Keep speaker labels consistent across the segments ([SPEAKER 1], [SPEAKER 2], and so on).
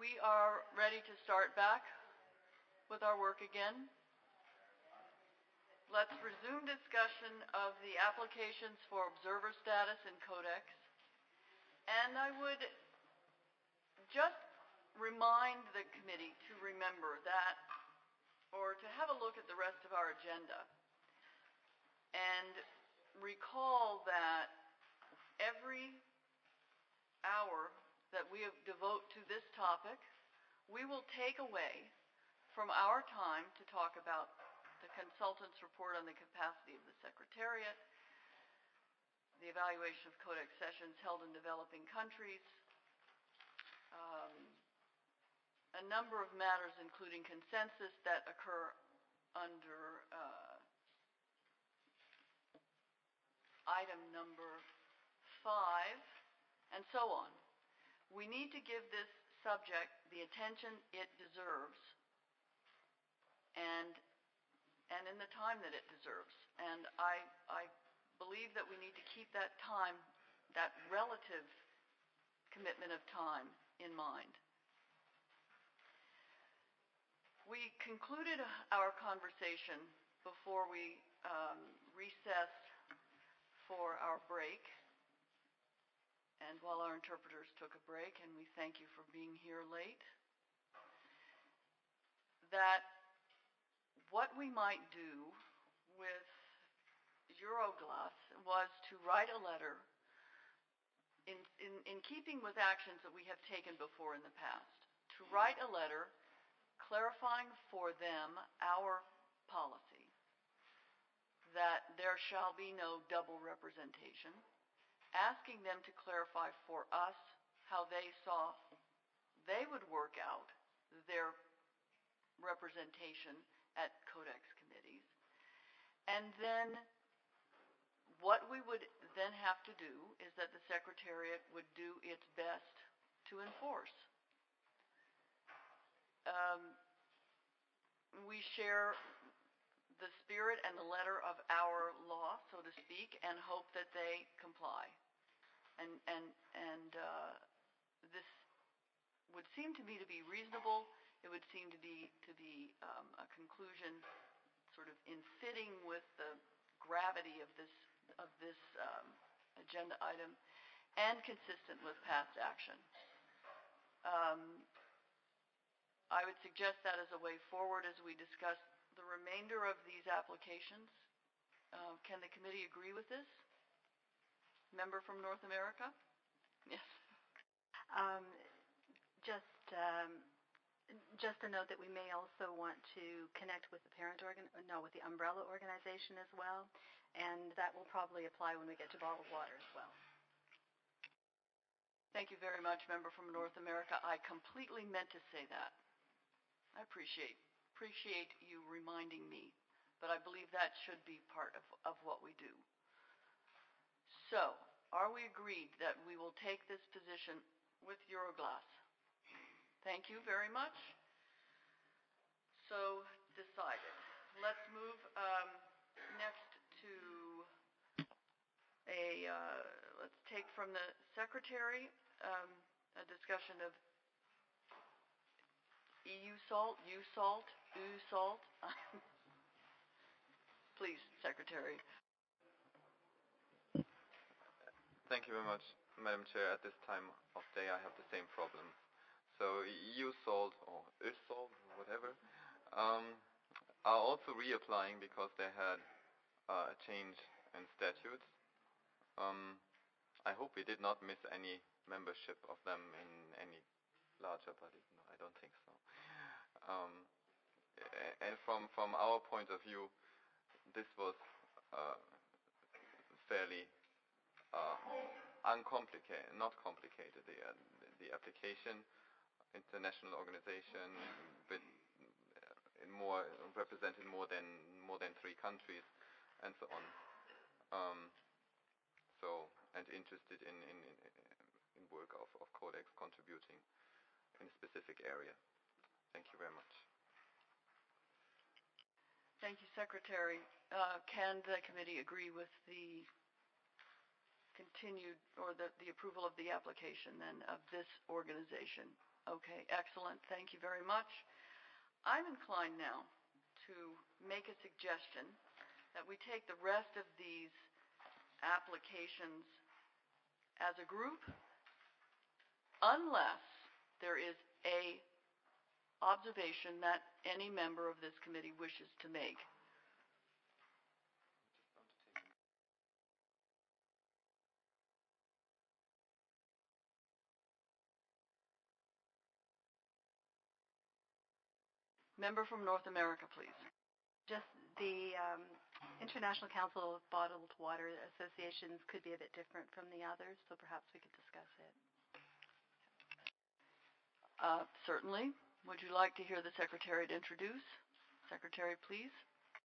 [SPEAKER 1] We are ready to start back with our work again. Let's resume discussion of the applications for observer status in Codex. And I would just remind the committee to remember that, or to have a look at the rest of our agenda, and recall that every hour that we devote to this topic, we will take away from our time to talk about the consultant's report on the capacity of the Secretariat, the evaluation of Codex sessions held in developing countries, a number of matters including consensus that occur under item number 5, and so on. We need to give this subject the attention it deserves and in the time that it deserves. And I believe that we need to keep that time, that relative commitment of time, in mind. We concluded our conversation before we recessed for our break, and while our interpreters took a break, and we thank you for being here late, that what we might do with Euroglass was to write a letter in keeping with actions that we have taken before in the past, to write a letter clarifying for them our policy, that there shall be no double representation, asking them to clarify for us how they saw they would work out their representation at Codex committees, and then what we would then have to do is that the Secretariat would do its best to enforce. We share the spirit and the letter of our law, so to speak, and hope that they comply. And this would seem to me to be reasonable. It would seem to be a conclusion sort of in fitting with the gravity of this agenda item, and consistent with past action. I would suggest that as a way forward as we discuss the remainder of these applications. Can the committee agree with this? Member from North America? Yes.
[SPEAKER 2] Just a note that we may also want to connect with the with the umbrella organization as well, and that will probably apply when we get to bottled water as well.
[SPEAKER 1] Thank you very much, Member from North America. I completely meant to say that. I appreciate you reminding me, but I believe that should be part of what we do. So, are we agreed that we will take this position with Euroglass? Thank you very much. So decided. Let's move next to let's take from the Secretary a discussion of EU salt, U-salt, U-salt. Please, Secretary.
[SPEAKER 3] Thank you very much, Madam Chair. At this time of day, I have the same problem. So EU salt or salt, whatever, are also reapplying because they had a change in statutes. I hope we did not miss any membership of them in any larger body. No, I don't think so. And from our point of view, this was fairly uncomplicated, not complicated. The application, international organization, but represented more than 3 countries, and so on. And interested in work of Codex contributing in a specific area. Thank you very much.
[SPEAKER 1] Thank you, Secretary. Can the committee agree with the continued, or the approval of the application then of this organization? Okay, excellent. Thank you very much. I'm inclined now to make a suggestion that we take the rest of these applications as a group, unless there is a observation that any member of this committee wishes to make. Member from North America, please.
[SPEAKER 2] Just the International Council of Bottled Water Associations could be a bit different from the others, so perhaps we could discuss it.
[SPEAKER 1] Certainly. Would you like to hear the Secretariat introduce? Secretary, please.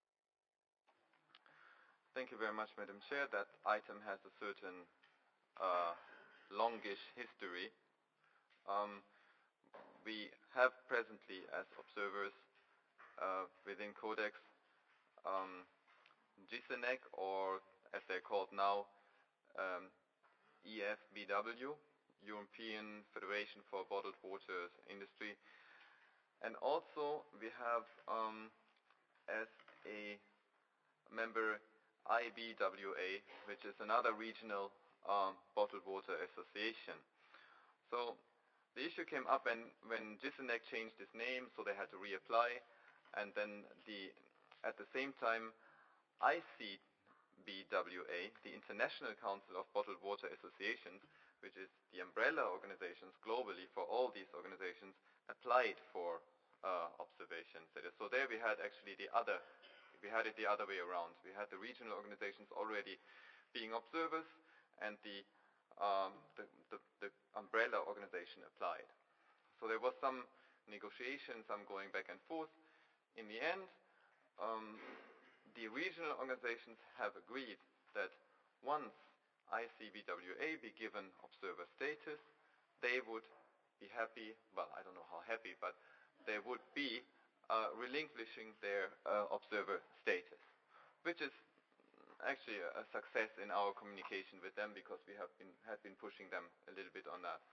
[SPEAKER 3] Thank you very much, Madam Chair. That item has a certain longish history. We have presently, as observers within Codex, GISENEC, or as they're called now, EFBW, European Federation for Bottled Water Industry. And also we have as a member IBWA, which is another regional bottled water association. So the issue came up when GISENEC changed its name, so they had to reapply, and then at the same time ICBWA, the International Council of Bottled Water Associations, which is the umbrella organizations globally for all these organizations, applied for observation status. So there we had actually it the other way around. We had the regional organizations already being observers, and the umbrella organization applied. So there was some negotiation, some going back and forth. In the end, the regional organizations have agreed that once ICBWA be given observer status, they would be happy, well, I don't know how happy, but they would be relinquishing their observer status, which is actually a success in our communication with them, because we had been pushing them a little bit on that.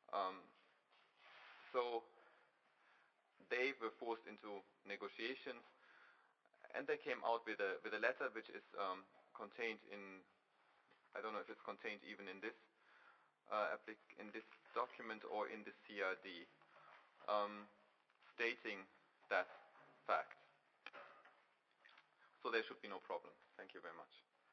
[SPEAKER 3] So they were forced into negotiations, and they came out with a letter which is contained in, I don't know if it's contained even in this document or in the CRD, stating that fact. So there should be no problem. Thank you very much.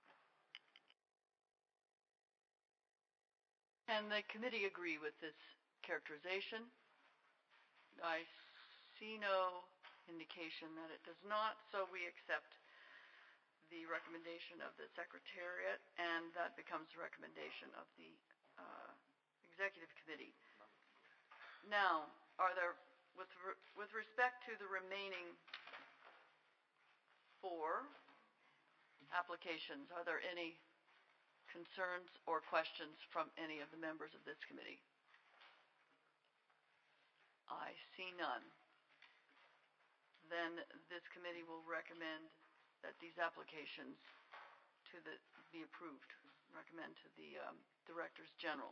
[SPEAKER 1] And the committee agree with this characterization? I see no indication that it does not, so we accept the recommendation of the Secretariat, and that becomes the recommendation of the Executive Committee. Now, are there, with respect to the remaining 4 applications, are there any concerns or questions from any of the members of this committee? I see none. Then this committee will recommend that these applications be approved. Recommend to the Directors General.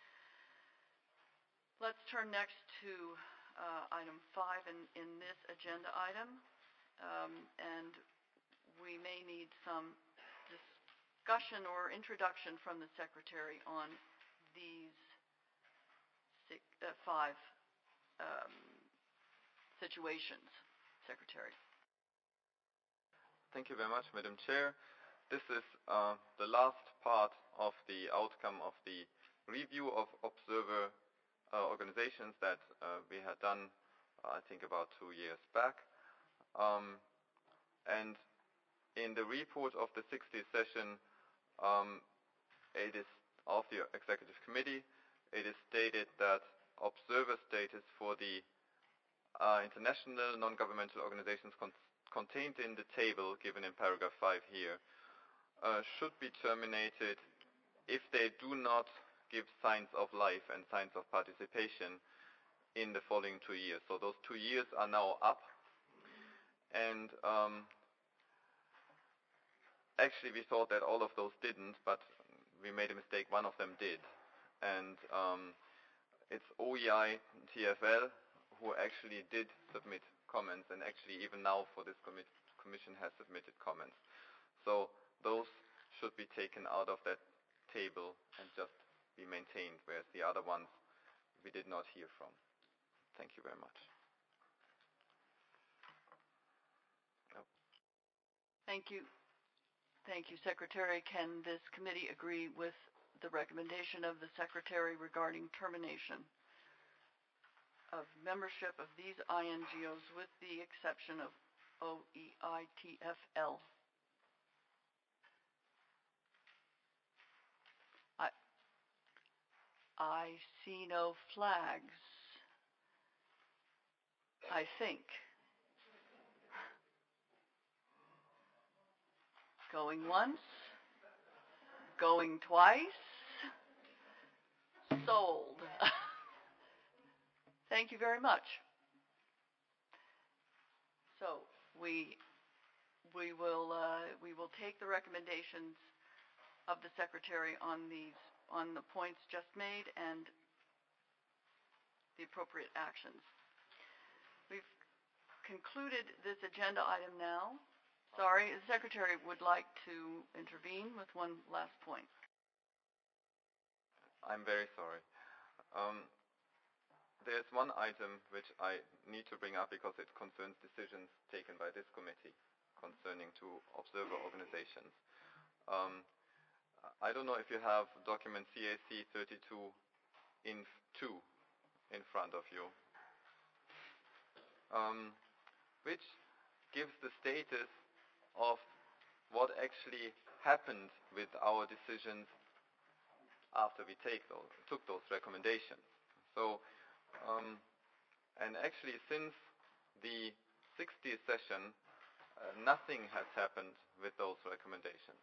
[SPEAKER 1] Let's turn next to item 5 in this agenda item, and we may need some discussion or introduction from the Secretary on these 5 situations. Secretary.
[SPEAKER 3] Thank you very much, Madam Chair. This is the last part of the outcome of the review of observer organizations that we had done, I think, about 2 years back. And in the report of the 60th session, it is of the Executive Committee, it is stated that observer status for the international non-governmental organizations contained in the table given in paragraph 5 here should be terminated if they do not give signs of life and signs of participation in the following 2 years. So those 2 years are now up, and actually we thought that all of those didn't, but we made a mistake. One of them did, and it's OEI TFL who actually did submit comments, and actually even now for this commission has submitted comments. So those should be taken out of that table and just be maintained, whereas the other ones we did not hear from. Thank you very much.
[SPEAKER 1] Thank you. Thank you, Secretary. Can this committee agree with the recommendation of the Secretary regarding termination of membership of these INGOs with the exception of OEITFL? I see no flags, I think. Going once, going twice, sold. Thank you very much. So we will take the recommendations of the Secretary on the points just made and the appropriate actions. We've concluded this agenda item now. Sorry, the Secretary would like to intervene with one last point.
[SPEAKER 3] I'm very sorry. There's one item which I need to bring up because it concerns decisions taken by this committee concerning two observer organizations. I don't know if you have document CAC 32 Inf 2 in front of you, which gives the status of what actually happened with our decisions after we took those recommendations. So, and actually since the 60th session, nothing has happened with those recommendations,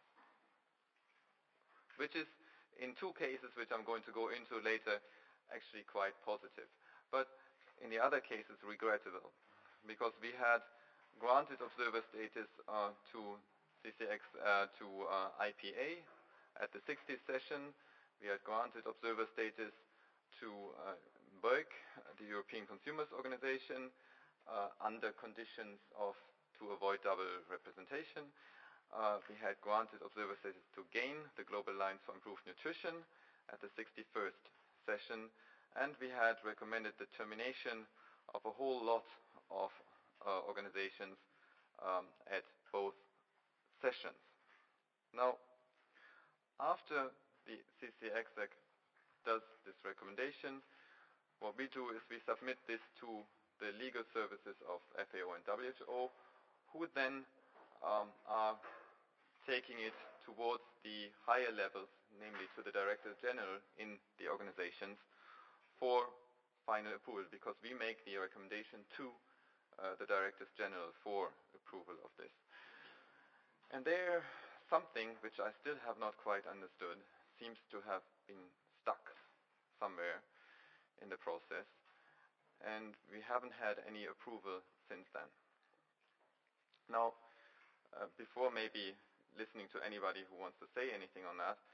[SPEAKER 3] which is in two cases, which I'm going to go into later, actually quite positive. But in the other cases, regrettable, because we had granted observer status to CCX, to IPA at the 60th session. We had granted observer status to BEUC, the European Consumers Organization, under conditions to avoid double representation. We had granted observer status to GAIN, the Global Alliance for Improved Nutrition, at the 61st session, and we had recommended the termination of a whole lot of organizations at both sessions. Now, after the CCXEC does this recommendation, what we do is we submit this to the legal services of FAO and WHO, who then are taking it towards the higher levels, namely to the Director General in the organizations, for final approval, because we make the recommendation to the Directors General for approval of this. And there, something which I still have not quite understood seems to have been stuck somewhere in the process, and we haven't had any approval since then. Now, before maybe listening to anybody who wants to say anything on that,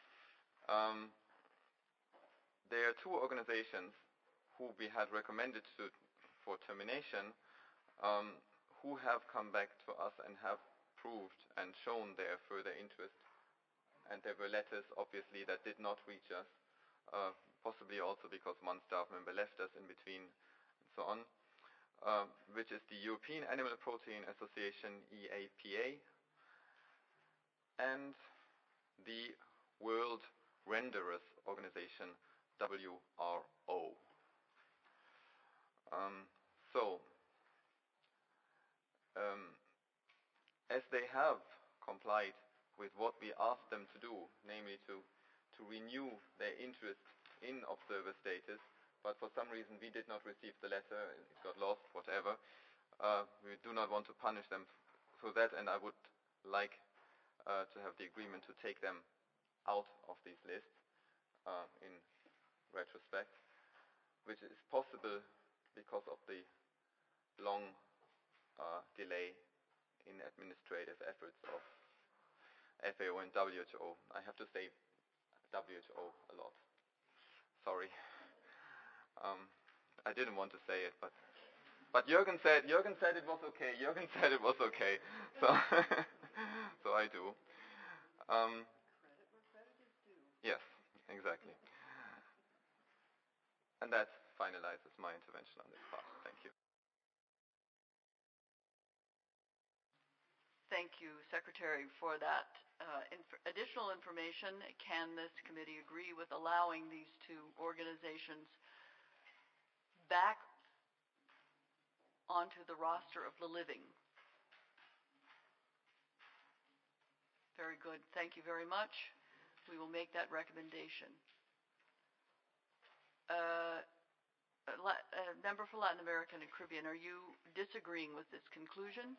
[SPEAKER 3] there are two organizations who we had recommended for termination, who have come back to us and have proved and shown their further interest. And there were letters, obviously, that did not reach us, possibly also because one staff member left us in between, and so on, which is the European Animal Protein Association, EAPA, and the World Renderers Organization, WRO. As they have complied with what we asked them to do, namely to renew their interest in observer status, but for some reason we did not receive the letter, it got lost, whatever, we do not want to punish them for that, and I would like to have the agreement to take them out of these lists in retrospect, which is possible because of the long delay in administrative efforts of FAO and WHO. I have to say WHO a lot. Sorry. I didn't want to say it, but Jürgen said it was okay. Jürgen said it was okay. So so I do. Um, yes, exactly. And that finalizes my intervention on this part. Thank you.
[SPEAKER 1] Thank you, Secretary, for that additional information. Can this committee agree with allowing these two organizations back onto the roster of the living? Very good. Thank you very much. We will make that recommendation. Member for Latin American and Caribbean, are you disagreeing with this conclusion?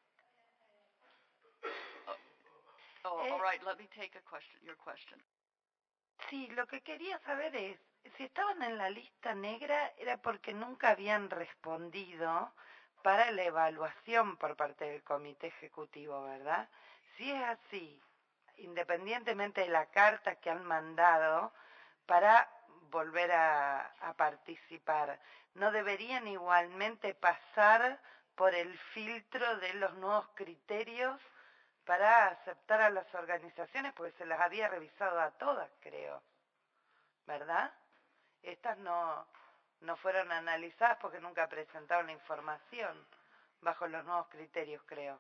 [SPEAKER 1] All right. Let me take your question.
[SPEAKER 4] Sí, lo que quería saber es, si estaban en la lista negra era porque nunca habían respondido para la evaluación por parte del comité ejecutivo, ¿verdad? Si es así, independientemente de la carta que han mandado para volver a participar, ¿no deberían igualmente pasar por el filtro de los nuevos criterios para aceptar a las organizaciones? Porque se las había revisado a todas, creo, ¿verdad? Estas no fueron analizadas porque nunca presentaron la información bajo los nuevos criterios, creo.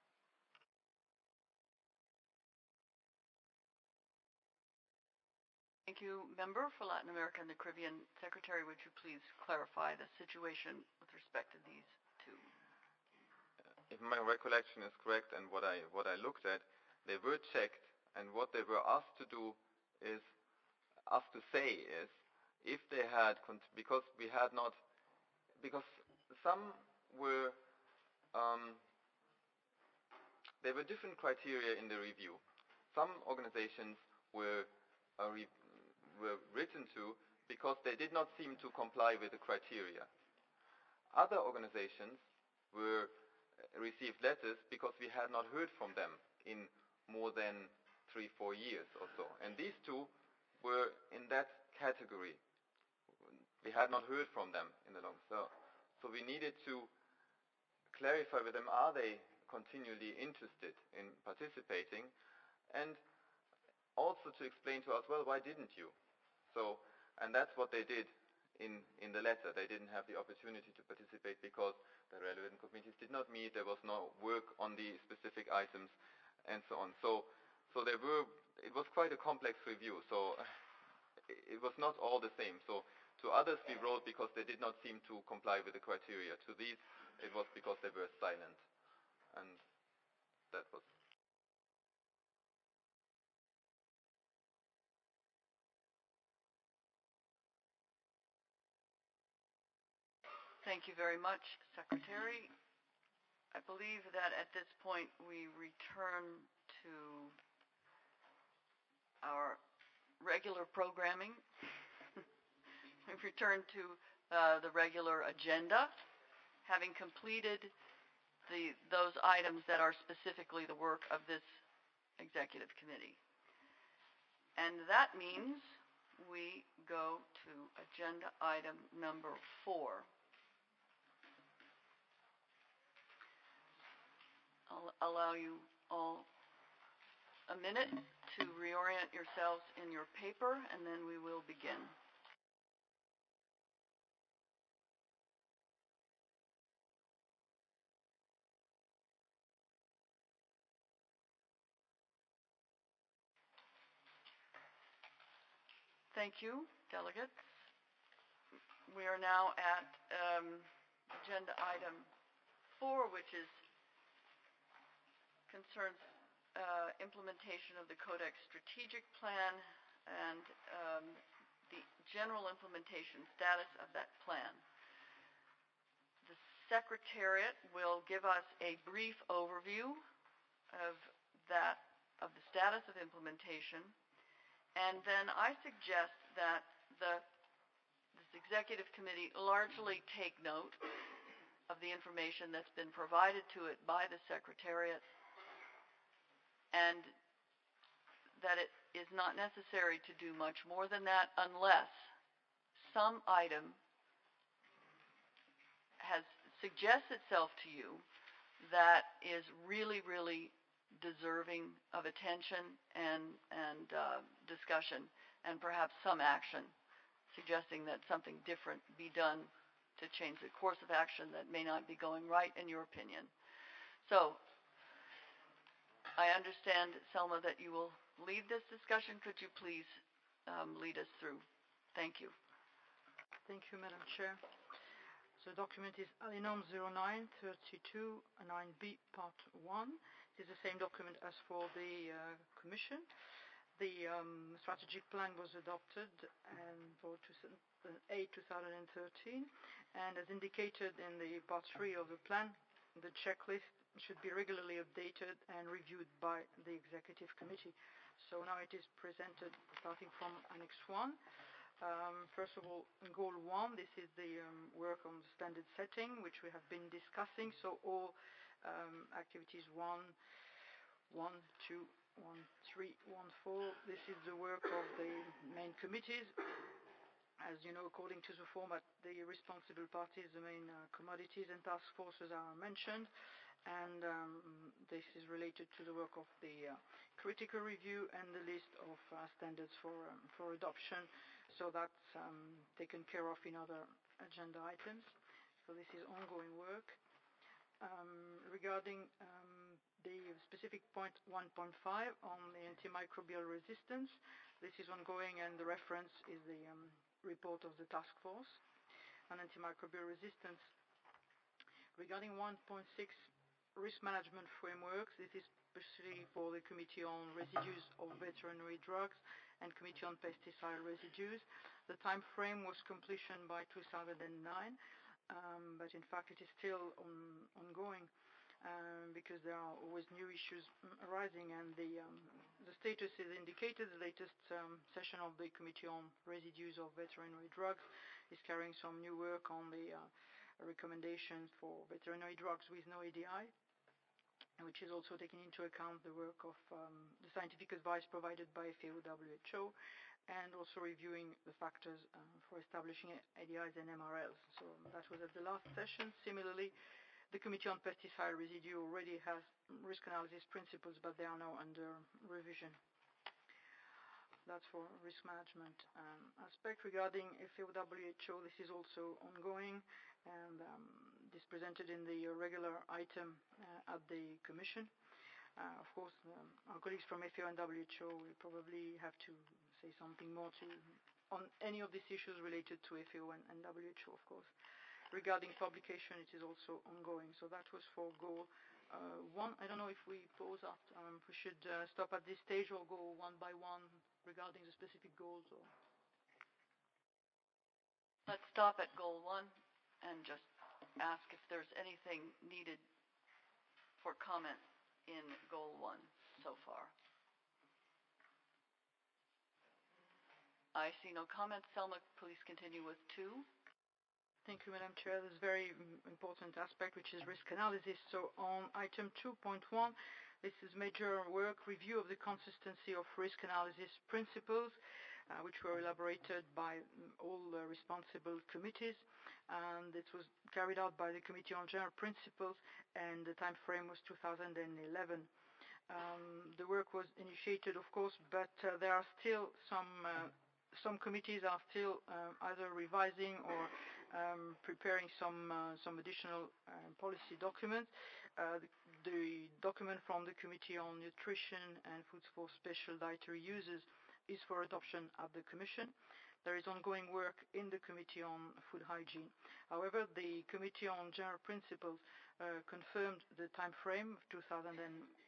[SPEAKER 1] Thank you, Member for Latin America and the Caribbean. Secretary, would you please clarify the situation with respect to these two?
[SPEAKER 3] If my recollection is correct and what I looked at, they were checked, and what they were asked to do is, asked to say is, if they had, because some were, there were different criteria in the review. Some organizations were written to because they did not seem to comply with the criteria. Other organizations received letters because we had not heard from them in more than 3-4 years or so. And these two were in that category. We had not heard from them in the long so we needed to clarify with them, are they continually interested in participating, and also to explain to us, well, why didn't you? So, and that's what they did in the letter. They didn't have the opportunity to participate because the relevant committees did not meet, there was no work on the specific items, and so on. So it was quite a complex review, so it was not all the same. So to others we wrote because they did not seem to comply with the criteria. To these, it was because they were silent. And that was...
[SPEAKER 1] Thank you very much, Secretary. I believe that at this point we return to our regular programming. We return to the regular agenda, having completed those items that are specifically the work of this executive committee. And that means we go to agenda item number 4. I'll allow you all a minute to reorient yourselves in your paper, and then we will begin. Thank you, delegates. We are now at agenda item 4, which concerns implementation of the Codex strategic plan and the general implementation status of that plan. The Secretariat will give us a brief overview of the status of implementation, and then I suggest that this executive committee largely take note of the information that's been provided to it by the Secretariat, and that it is not necessary to do much more than that unless some item has suggests itself to you that is really, really deserving of attention and discussion, and perhaps some action, suggesting that something different be done to change the course of action that may not be going right in your opinion. So I understand, Selma, that you will lead this discussion. Could you please lead us through? Thank you.
[SPEAKER 5] Thank you, Madam Chair. The document is Alinom 0932 9B Part 1. It is the same document as for the Commission. The strategic plan was adopted for 2008-2013, and as indicated in the Part 3 of the plan, the checklist should be regularly updated and reviewed by the Executive Committee. So now it is presented starting from Annex 1. First of all, in Goal 1, this is the work on the standard setting, which we have been discussing. So all activities 1, 2, 1, 3, 1, 4, this is the work of the main committees. As you know, according to the format, the responsible parties, the main commodities and task forces are mentioned. And this is related to the work of the critical review and the list of standards for adoption. So that's taken care of in other agenda items. So this is ongoing work. Regarding the specific point 1.5 on the antimicrobial resistance, this is ongoing, and the reference is the report of the task force on antimicrobial resistance. Regarding 1.6 risk management frameworks, this is especially for the Committee on Residues of Veterinary Drugs and Committee on Pesticide Residues. The time frame was completion by 2009, but in fact it is still ongoing because there are always new issues arising, and the status is indicated. The latest session of the Committee on Residues of Veterinary Drugs is carrying some new work on the recommendations for veterinary drugs with no ADI, which is also taking into account the work of the scientific advice provided by FAO/WHO, and also reviewing the factors for establishing ADIs and MRLs. So that was at the last session. Similarly, the Committee on Pesticide Residue already has risk analysis principles, but they are now under revision. That's for risk management aspect. Regarding FAO/WHO, this is also ongoing, and this presented in the regular item at the Commission. Of course, our colleagues from FAO and WHO will probably have to say something more on any of these issues related to FAO and WHO, of course. Regarding publication, it is also ongoing. So that was for Goal 1. I don't know if we pause after, we should stop at this stage or go one by one regarding the specific goals. Or
[SPEAKER 1] let's stop at Goal 1 and just ask if there's anything needed for comment in Goal 1 so far. I see no comments. Selma, please continue with 2.
[SPEAKER 5] Thank you, Madam Chair. This is a very important aspect, which is risk analysis. So on item 2.1, this is major work review of the consistency of risk analysis principles, which were elaborated by all the responsible committees. And it was carried out by the Committee on General Principles, and the time frame was 2011. The work was initiated, of course, but there are still some committees are still either revising or preparing some additional policy documents. The document from the Committee on Nutrition and Foods for Special Dietary Users is for adoption at the Commission. There is ongoing work in the Committee on Food Hygiene. However, the Committee on General Principles confirmed the time frame of 2011.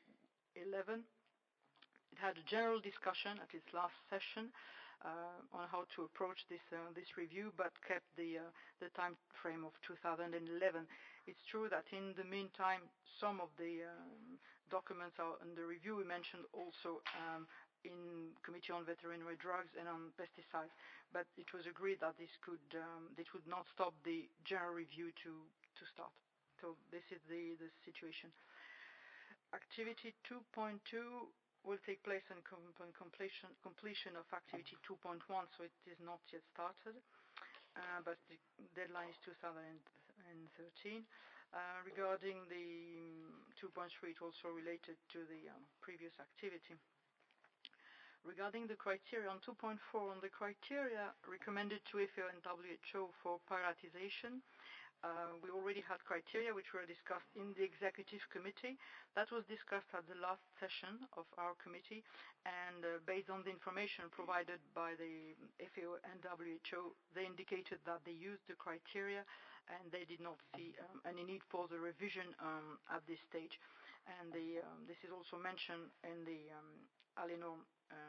[SPEAKER 5] It had a general discussion at its last session on how to approach this review, but kept the time frame of 2011. It's true that in the meantime, some of the documents are under review. We mentioned also in Committee on Veterinary Drugs and on pesticides, but it was agreed that this would not stop the general review to start. So this is the situation. Activity 2.2 will take place on completion of activity 2.1, so it is not yet started. but the deadline is 2013. Regarding the 2.3, it's also related to the previous activity. Regarding the criteria on 2.4, on the criteria recommended to FAO and WHO for prioritization, we already had criteria which were discussed in the executive committee. That was discussed at the last session of our committee, and based on the information provided by the FAO and WHO, they indicated that they used the criteria and they did not see any need for the revision at this stage. And this is also mentioned in the ALENORM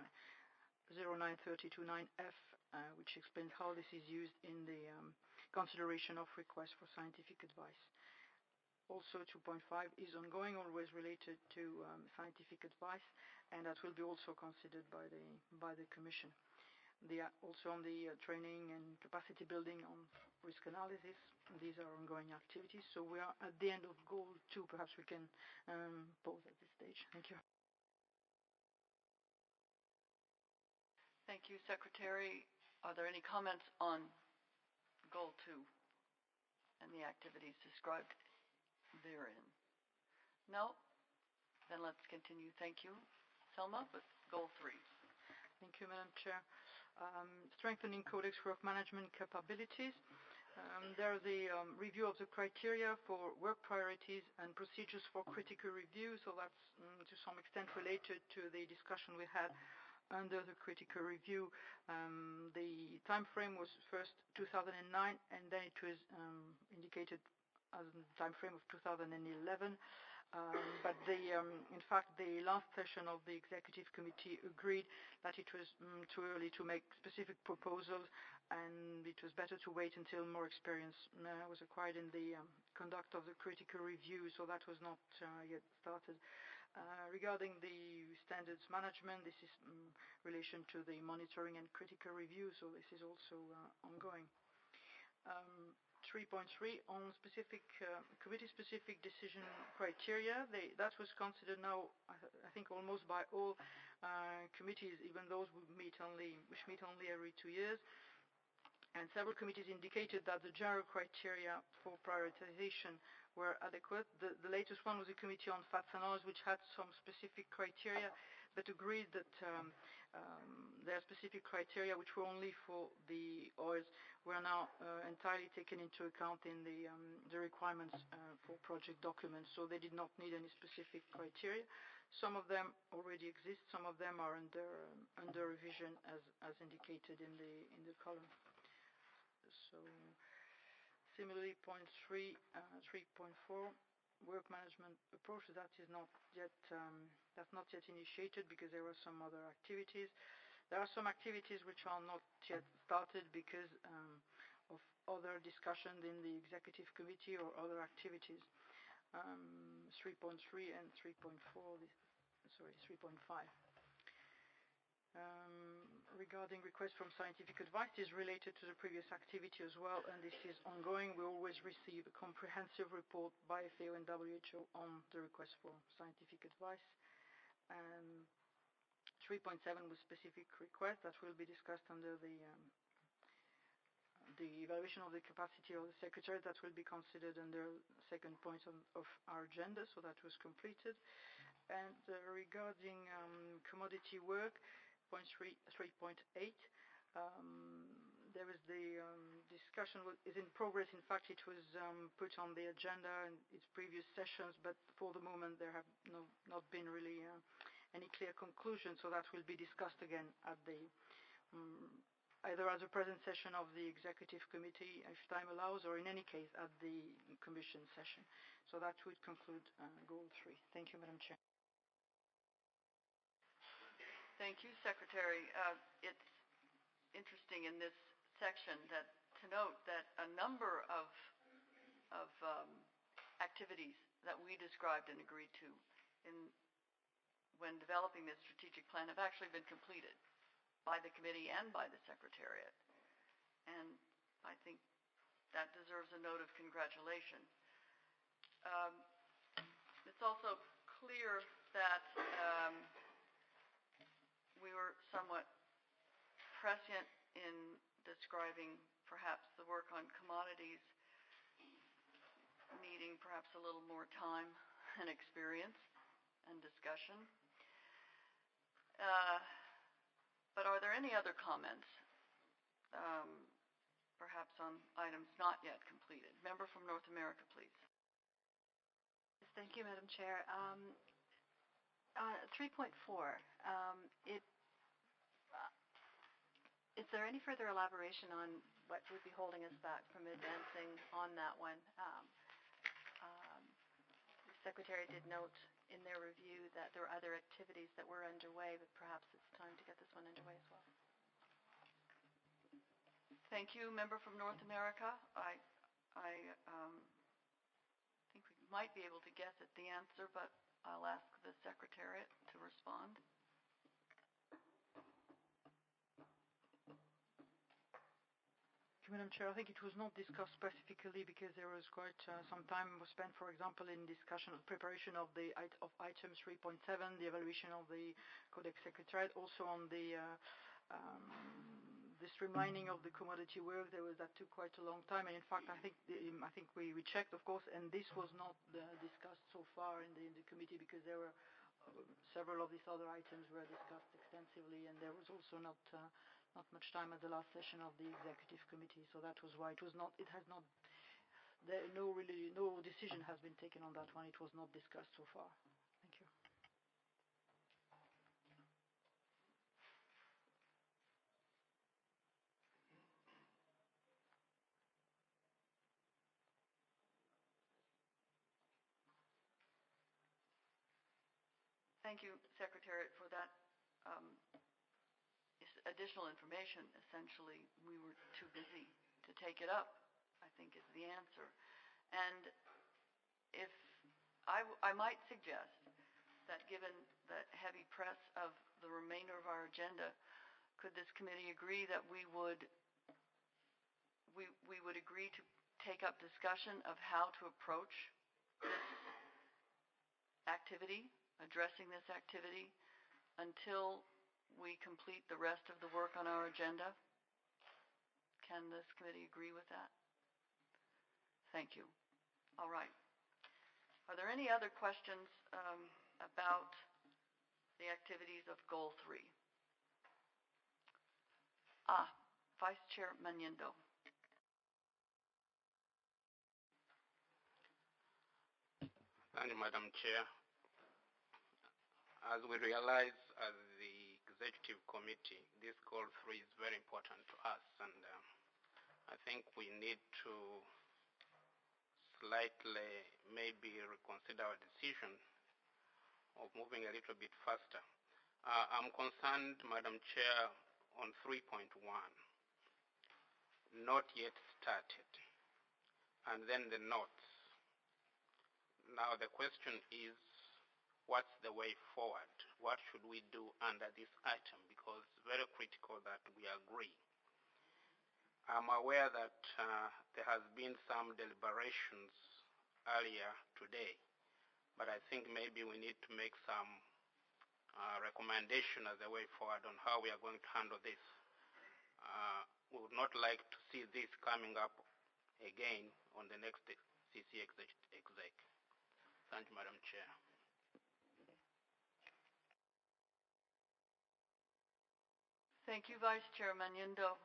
[SPEAKER 5] 09329F, which explains how this is used in the consideration of requests for scientific advice. Also, 2.5 is ongoing, always related to scientific advice, and that will be also considered by the Commission. Also on the training and capacity building on risk analysis, these are ongoing activities. So we are at the end of goal 2. Perhaps we can pause at this stage. Thank you.
[SPEAKER 1] Thank you, Secretary. Are there any comments on Goal 2 and the activities described therein? No? Then let's continue. Thank you. Selma, with Goal 3.
[SPEAKER 5] Thank you, Madam Chair. Strengthening Codex work management capabilities. There the review of the criteria for work priorities and procedures for critical review. So that's to some extent related to the discussion we had under the critical review. The time frame was first 2009, and then it was indicated as the time frame of 2011. But in fact, the last session of the executive committee agreed that it was too early to make specific proposals, and it was better to wait until more experience was acquired in the conduct of the critical review. So that was not yet started. Regarding the standards management, this is in relation to the monitoring and critical review, so this is also ongoing. 3.3 on specific committee-specific decision criteria. That was considered now, I think, almost by all committees, even those which meet only every 2 years. And several committees indicated that the general criteria for prioritization were adequate. The latest one was a committee on fats and oils, which had some specific criteria, but agreed that their specific criteria, which were only for the oils, were now entirely taken into account in the requirements for project documents. So they did not need any specific criteria. Some of them already exist. Some of them are under revision, as indicated in the column. So similarly, point 3, 3.4, work management approach, that is not yet that's not yet initiated because there are some other activities. There are some activities which are not yet started because of other discussions in the executive committee or other activities. 3.3 and 3.4, 3.5. Regarding requests from scientific advice is related to the previous activity as well, and this is ongoing. We always receive a comprehensive report by FAO and WHO on the request for scientific advice. 3.7 was specific request that will be discussed under the evaluation of the capacity of the secretary. That will be considered under second point of our agenda, so that was completed. And regarding commodity work, point 3.8, there is the discussion is in progress. In fact, it was put on the agenda in its previous sessions, but for the moment there have not been really any clear conclusion, so that will be discussed again at the either at the present session of the executive committee, if time allows, or in any case at the commission session. So that would conclude Goal 3. Thank you, Madam Chair.
[SPEAKER 1] Thank you, Secretary. It's interesting in this section to note that a number of activities that we described and agreed to when developing this strategic plan have actually been completed by the committee and by the Secretariat. And I think that deserves a note of congratulation. It's also clear that we were somewhat prescient in describing perhaps the work on commodities needing perhaps a little more time and experience and discussion. But are there any other comments, perhaps on items not yet completed? Member from North America, please.
[SPEAKER 2] Yes, thank you, Madam Chair. 3.4, is there any further elaboration on what would be holding us back from advancing on that one? The Secretary did note in their review that there were other activities that were underway, but perhaps it's time to get this one underway as well.
[SPEAKER 1] Thank you, member from North America. I think we might be able to guess at the answer, but I'll ask the Secretariat to respond.
[SPEAKER 5] Madam Chair, I think it was not discussed specifically because there was quite some time was spent, for example, in discussion, preparation of the item 3.7, the evaluation of the Codex Secretariat, also on the streamlining of the commodity work. That took quite a long time, and in fact, I think we checked, of course, and this was not discussed so far in the committee because there were several of these other items were discussed extensively, and there was also not much time at the last session of the executive committee, so that was why no decision has been taken on that one. It was not discussed so far. Thank you.
[SPEAKER 1] Thank you, Secretariat, for that additional information. Essentially, we were too busy to take it up, I think is the answer. And if I might suggest that given the heavy press of the remainder of our agenda, could this committee agree that we would agree to take up discussion of how to approach this activity, addressing this activity, until we complete the rest of the work on our agenda? Can this committee agree with that? Thank you. All right. Are there any other questions about the activities of Goal 3? Vice Chair Maniendo.
[SPEAKER 6] Thank you, Madam Chair. As we realize as the Executive Committee, this Goal 3 is very important to us, and I think we need to slightly maybe reconsider our decision of moving a little bit faster. I'm concerned, Madam Chair, on 3.1, not yet started, and then the notes. Now the question is, what's the way forward? What should we do under this item? Because it's very critical that we agree. I'm aware that there has been some deliberations earlier today, but I think maybe we need to make some recommendation as a way forward on how we are going to handle this. We would not like to see this coming up again on the next CC exec. Thank you, Madam Chair.
[SPEAKER 1] Thank you, Vice Chair Maniendo.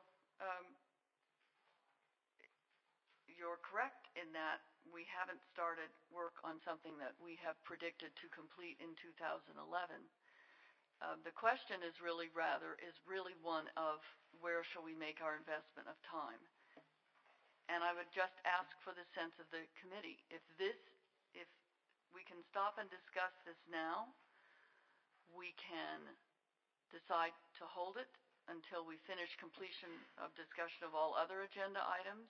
[SPEAKER 1] You're correct in that we haven't started work on something that we have predicted to complete in 2011. The question is really one of where shall we make our investment of time? And I would just ask for the sense of the committee. If we can stop and discuss this now, we can decide to hold it until we finish completion of discussion of all other agenda items,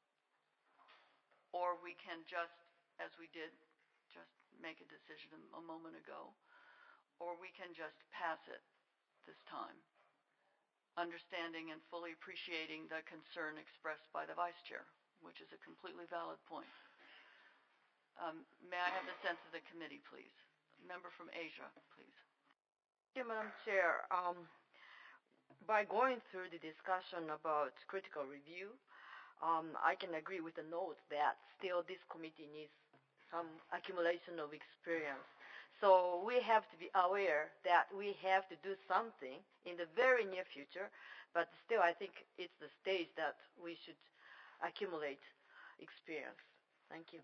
[SPEAKER 1] or we can just, as we did, just make a decision a moment ago, or we can just pass it this time, understanding and fully appreciating the concern expressed by the Vice Chair, which is a completely valid point. May I have the sense of the committee, please? Member from Asia, please.
[SPEAKER 7] Thank you, Madam Chair. By going through the discussion about critical review, I can agree with the note that still this committee needs some accumulation of experience. So we have to be aware that we have to do something in the very near future, but still I think it's the stage that we should accumulate experience. Thank you.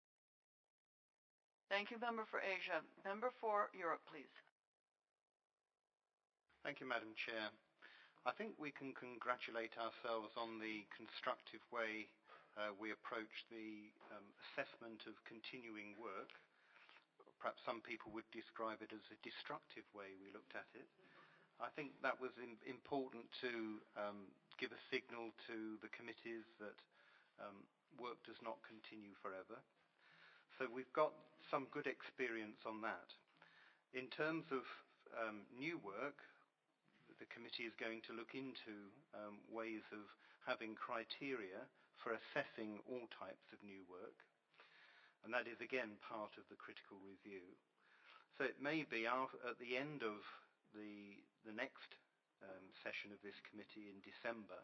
[SPEAKER 1] Thank you, Member for Asia. Member for Europe, please.
[SPEAKER 8] Thank you, Madam Chair. I think we can congratulate ourselves on the constructive way we approach the assessment of continuing work. Perhaps some people would describe it as a destructive way we looked at it. I think that was important to give a signal to the committees that work does not continue forever. So we've got some good experience on that. In terms of new work, the committee is going to look into ways of having criteria for assessing all types of new work. And that is again part of the critical review. So it may be at the end of the next session of this committee in December,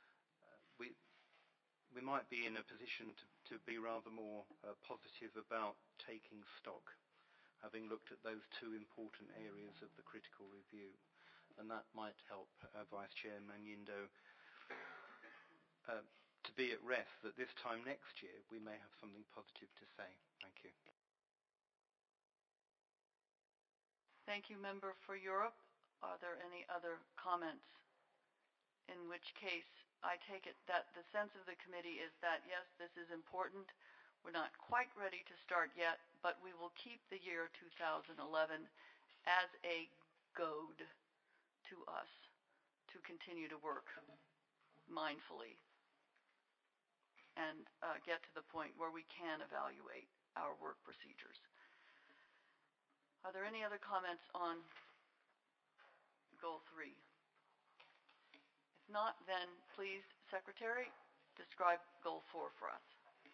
[SPEAKER 8] we might be in a position to be rather more positive about taking stock, having looked at those two important areas of the critical review. And that might help Vice Chair Magnindo to be at rest that this time next year we may have something positive to say. Thank you.
[SPEAKER 1] Thank you, Member for Europe. Are there any other comments? In which case, I take it that the sense of the committee is that, yes, this is important. We're not quite ready to start yet, but we will keep the year 2011 as a goad to us to continue to work mindfully and get to the point where we can evaluate our work procedures. Are there any other comments on Goal 3? If not, then please, Secretary, describe Goal 4 for us.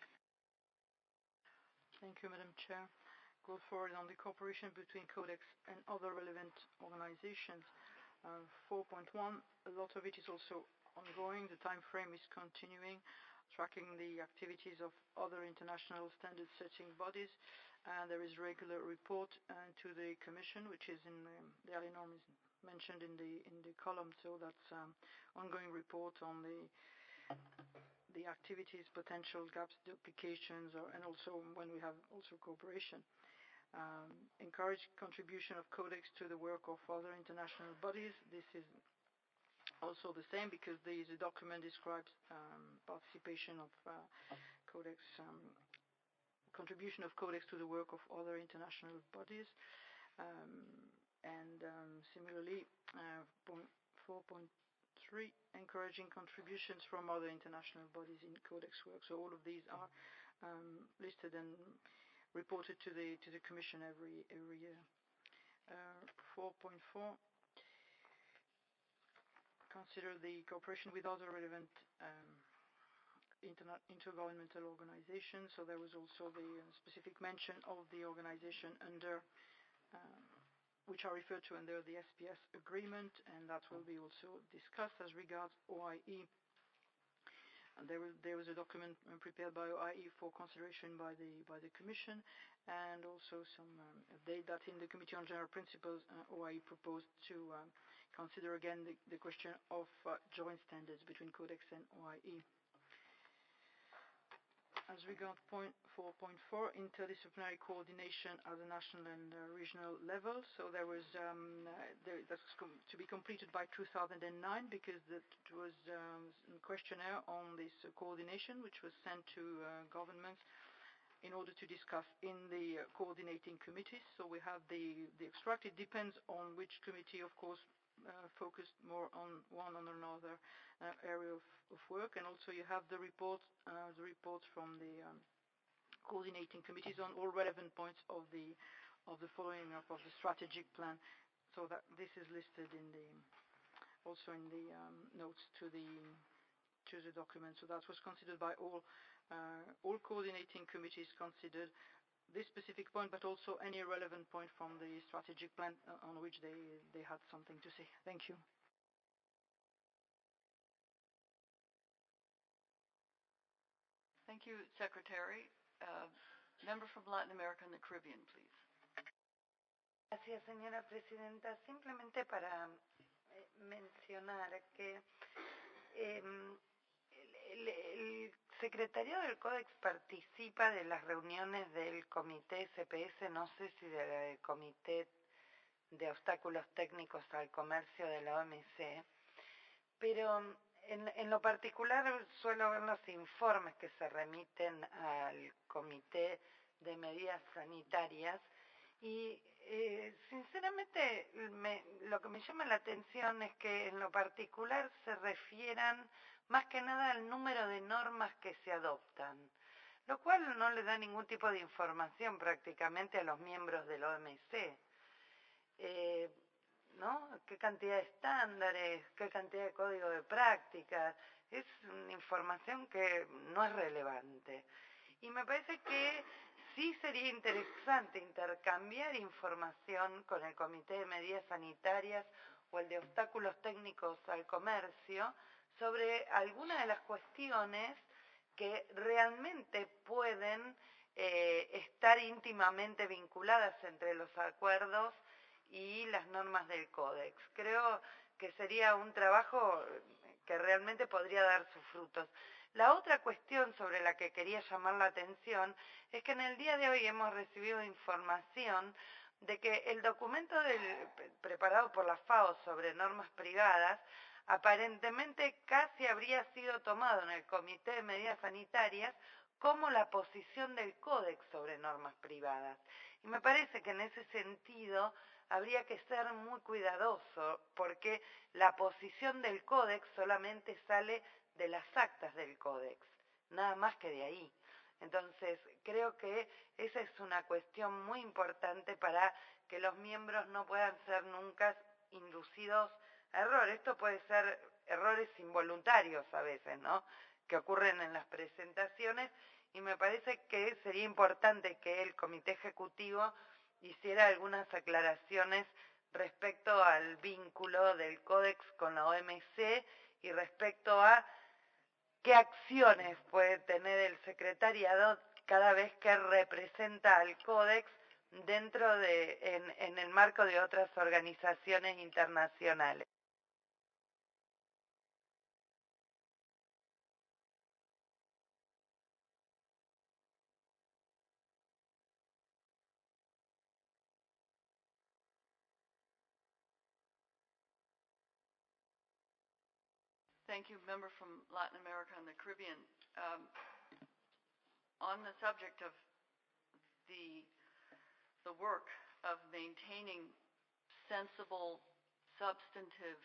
[SPEAKER 5] Thank you, Madam Chair. Goal 4 is on the cooperation between Codex and other relevant organizations. 4.1, a lot of it is also ongoing. The time frame is continuing, tracking the activities of other international standard setting bodies. And there is regular report to the Commission, which is in the early norm is mentioned in the column. So that's ongoing report on the activities, potential gaps, duplications, and also when we have also cooperation. Encourage contribution of Codex to the work of other international bodies. This is also the same because the document describes participation of Codex, contribution of Codex to the work of other international bodies. Similarly, 4.3, encouraging contributions from other international bodies in Codex work. So all of these are listed and reported to the Commission every year. 4.4, consider the cooperation with other relevant intergovernmental organizations. So there was also the specific mention of the organization under which are referred to under the SPS agreement, and that will be also discussed as regards OIE. And there was a document prepared by OIE for consideration by the Commission, and also some update that in the Committee on General Principles, OIE proposed to consider again the question of joint standards between Codex and OIE. As regards point 4.4, interdisciplinary coordination at the national and regional level. So there was that's to be completed by 2009 because it was a questionnaire on this coordination which was sent to governments in order to discuss in the coordinating committees. So we have the extract. It depends on which committee, of course, focused more on one or another area of work, and also you have the reports from the coordinating committees on all relevant points of the following up of the strategic plan. So that this is listed in also in the notes to the document. So that was considered by all coordinating committees considered this specific point, but also any relevant point from the strategic plan on which they had something to say. Thank you.
[SPEAKER 1] Thank you, Secretary. Member from Latin America and the Caribbean, please.
[SPEAKER 4] Gracias, señora presidenta. Simplemente para mencionar que el secretario del Códex participa de las reuniones del Comité SPS, no sé si del Comité de Obstáculos Técnicos al Comercio de la OMC, pero en lo particular suelo ver los informes que se remiten al Comité de Medidas Sanitarias y sinceramente lo que me llama la atención es que en lo particular se refieran más que nada al número de normas que se adoptan, lo cual no le da ningún tipo de información prácticamente a los miembros del OMC. ¿No? ¿Qué cantidad de estándares, qué cantidad de código de prácticas? Es una información que no es relevante. Y me parece que sí sería interesante intercambiar información con el Comité de Medidas Sanitarias o el de Obstáculos Técnicos al Comercio sobre algunas de las cuestiones que realmente pueden estar íntimamente vinculadas entre los acuerdos y las normas del Códex. Creo que sería un trabajo que realmente podría dar sus frutos. La otra cuestión sobre la que quería llamar la atención es que en el día de hoy hemos recibido información de que el documento preparado por la FAO sobre normas privadas aparentemente casi habría sido tomado en el Comité de Medidas Sanitarias como la posición del Códex sobre normas privadas. Y me parece que en ese sentido habría que ser muy cuidadoso, porque la posición del Códex solamente sale de las actas del Códex, nada más que de ahí. Entonces, creo que esa es una cuestión muy importante para que los miembros no puedan ser nunca inducidos a error. Esto puede ser errores involuntarios a veces, ¿no?, que ocurren en las presentaciones, y me parece que sería importante que el Comité Ejecutivo hiciera algunas aclaraciones respecto al vínculo del Códex con la OMC y respecto a qué acciones puede tener el secretariado cada vez que representa al Códex dentro en el marco de otras organizaciones internacionales.
[SPEAKER 1] Thank you, member from Latin America and the Caribbean. On the subject of the work of maintaining sensible, substantive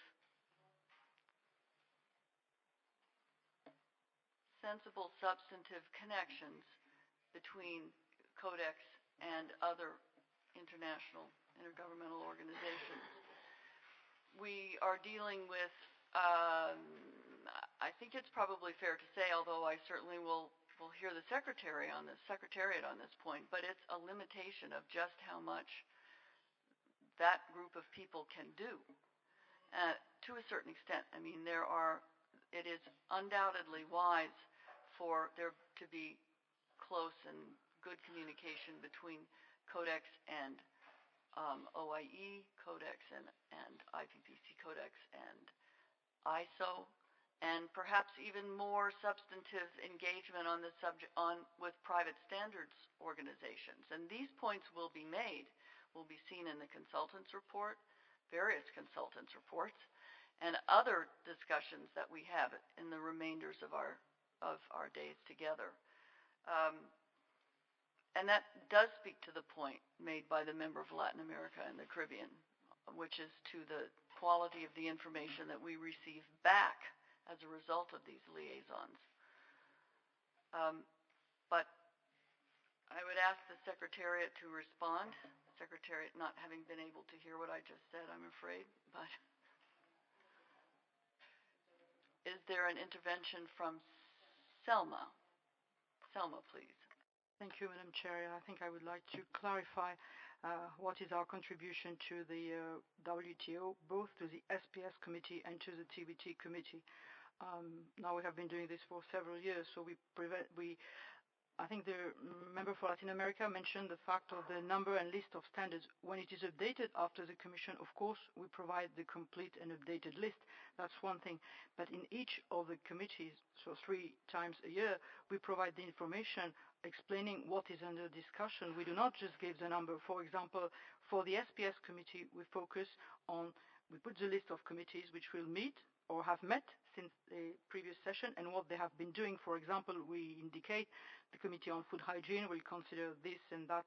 [SPEAKER 1] connections between Codex and other international intergovernmental organizations. We are dealing with I think it's probably fair to say, although I certainly will hear the Secretariat on this point, but it's a limitation of just how much that group of people can do to a certain extent. I mean, it is undoubtedly wise for there to be close and good communication between Codex and OIE Codex and IPPC Codex and ISO, and perhaps even more substantive engagement on the subject with private standards organizations. And these points will be seen in the consultants report, various consultants reports, and other discussions that we have in the remainders of our days together. And that does speak to the point made by the member of Latin America and the Caribbean, which is to the quality of the information that we receive back as a result of these liaisons. But I would ask the Secretariat to respond. The Secretariat not having been able to hear what I just said, I'm afraid. But is there an intervention from Selma? Selma, please.
[SPEAKER 5] Thank you, Madam Chair. I think I would like to clarify what is our contribution to the WTO, both to the SPS committee and to the TBT committee. Now we have been doing this for several years, so I think the member for Latin America mentioned the fact of the number and list of standards. When it is updated after the Commission, of course, we provide the complete and updated list. That's one thing. But in each of the committees, so 3 times a year, we provide the information explaining what is under discussion. We do not just give the number. For example, for the SPS committee, we put the list of committees which will meet or have met since the previous session and what they have been doing. For example, we indicate the Committee on Food Hygiene will consider this and that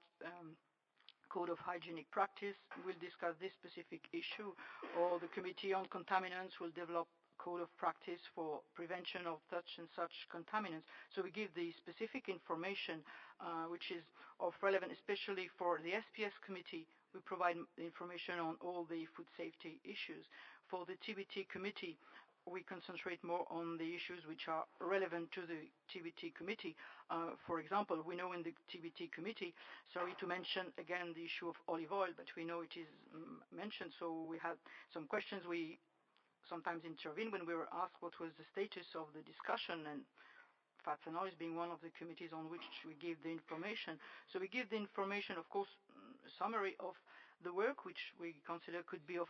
[SPEAKER 5] code of hygienic practice, will discuss this specific issue, or the Committee on Contaminants will develop code of practice for prevention of such and such contaminants. So we give the specific information which is of relevance, especially for the SPS committee. We provide information on all the food safety issues. For the TBT committee, we concentrate more on the issues which are relevant to the TBT committee. For example, we know in the TBT committee, sorry to mention again the issue of olive oil, but we know it is mentioned, so we had some questions. We sometimes intervene when we were asked what was the status of the discussion, and Fats and Oils being one of the committees on which we give the information. So we give the information, of course, a summary of the work which we consider could be of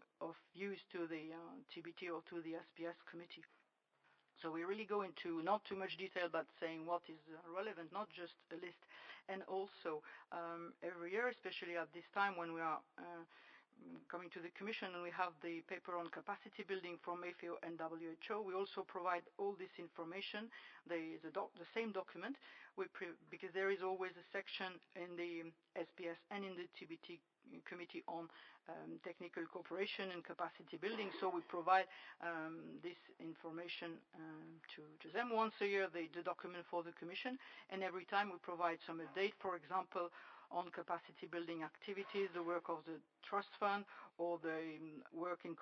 [SPEAKER 5] use to the TBT or to the SPS committee. So we really go into not too much detail, but saying what is relevant, not just a list. And also, every year, especially at this time when we are coming to the Commission and we have the paper on capacity building from FAO and WHO, we also provide all this information, the same document, because there is always a section in the SPS and in the TBT committee on technical cooperation and capacity building. So we provide this information to them once a year, the document for the Commission, and every time we provide some update, for example, on capacity building activities, the work of the trust fund, or the work in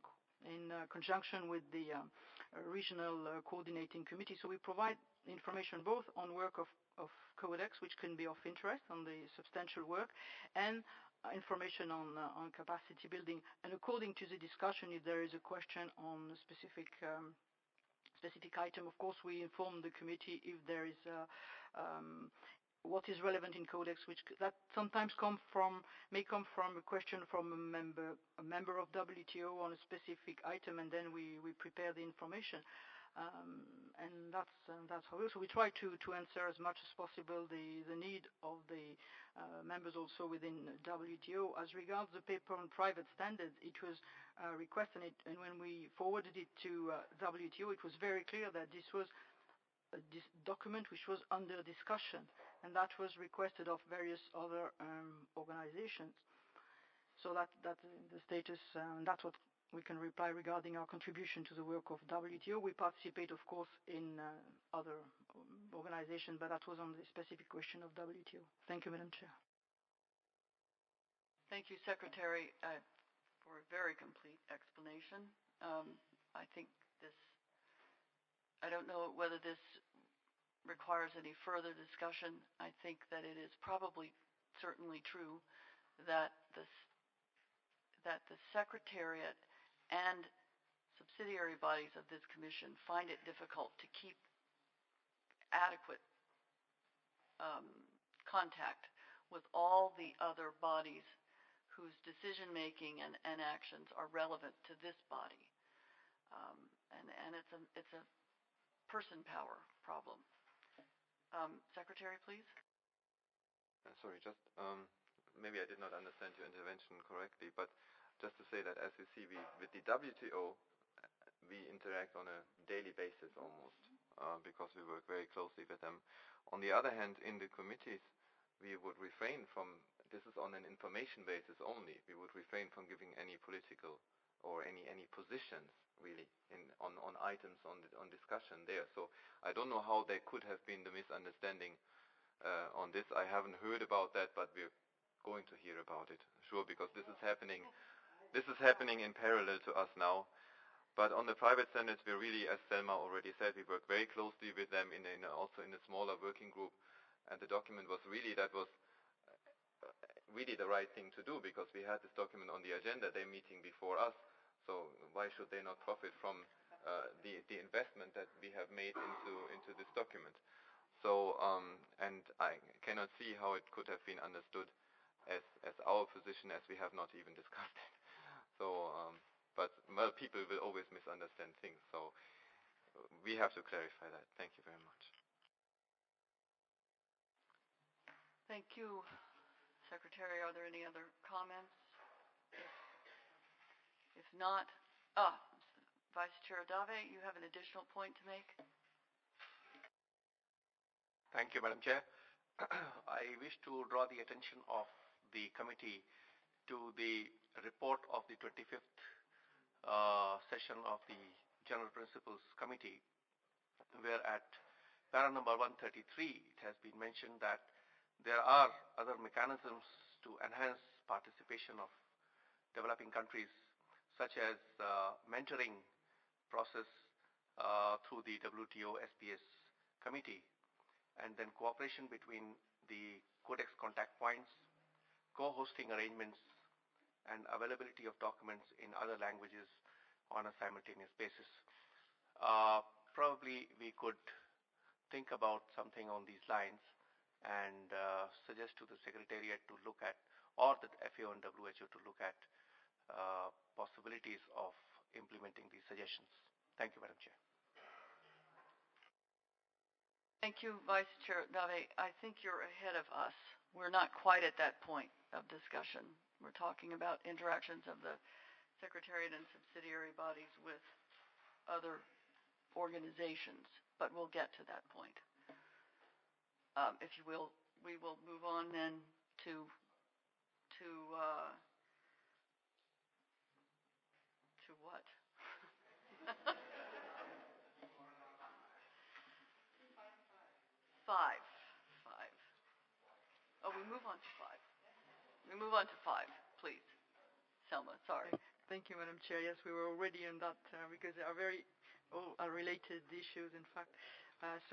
[SPEAKER 5] conjunction with the regional coordinating committee. So we provide information both on work of Codex, which can be of interest on the substantial work, and information on capacity building. And according to the discussion, if there is a question on a specific item, of course, we inform the committee if there is what is relevant in Codex, that sometimes may come from a question from a member of WTO on a specific item, and then we prepare the information. And that's how we. So we try to answer as much as possible the need of the members also within WTO. As regards the paper on private standards, it was requested, and when we forwarded it to WTO, it was very clear that this was this document which was under discussion, and that was requested of various other organizations. So that's the status, and that's what we can reply regarding our contribution to the work of WTO. We participate, of course, in other organizations, but that was on the specific question of WTO. Thank you, Madam Chair.
[SPEAKER 1] Thank you, Secretary, for a very complete explanation. I think I don't know whether this requires any further discussion. I think that it is probably certainly true that the Secretariat and subsidiary bodies of this Commission find it difficult to keep adequate contact with all the other bodies whose decision-making and actions are relevant to this body. And it's a person power problem. Secretary, please.
[SPEAKER 3] Sorry, just maybe I did not understand your intervention correctly, but just to say that as you see, with the WTO, we interact on a daily basis almost, because we work very closely with them. On the other hand, in the committees, we would refrain from, this is on an information basis only, we would refrain from giving any political or any positions really on items on discussion there. So I don't know how there could have been the misunderstanding on this. I haven't heard about that, but we're going to hear about it, sure, because this is happening in parallel to us now. But on the private standards, we really, as Selma already said, we work very closely with them also in a smaller working group, and the document was really the right thing to do, because we had this document on the agenda. They're meeting before us, so why should they not profit from the investment that we have made into this document. So, and I cannot see how it could have been understood as our position, as we have not even discussed it. So, but well, people will always misunderstand things. So we have to clarify that. Thank you very much.
[SPEAKER 1] Thank you, Secretary. Are there any other comments? If not, Vice Chair Dave, you have an additional point to make?
[SPEAKER 9] Thank you, Madam Chair. I wish to draw the attention of the committee to the report of the 25th session of the General Principles Committee, where at para number 133, it has been mentioned that there are other mechanisms to enhance participation of developing countries, such as mentoring process through the WTO SPS committee, and then cooperation between the Codex contact points, co-hosting arrangements, and availability of documents in other languages on a simultaneous basis. Probably we could think about something on these lines and suggest to the Secretariat to look at, or the FAO and WHO to look at possibilities of implementing these suggestions. Thank you, Madam Chair.
[SPEAKER 1] Thank you, Vice Chair Dave. I think you're ahead of us. We're not quite at that point of discussion. We're talking about interactions of the Secretariat and subsidiary bodies with other organizations, but we'll get to that point. If you will, we will move on then to 5. Oh, we move on to 5. We move on to 5, please. Selma, sorry.
[SPEAKER 5] Thank you, Madam Chair. Yes, we were already in that because they are very all are related issues, in fact. So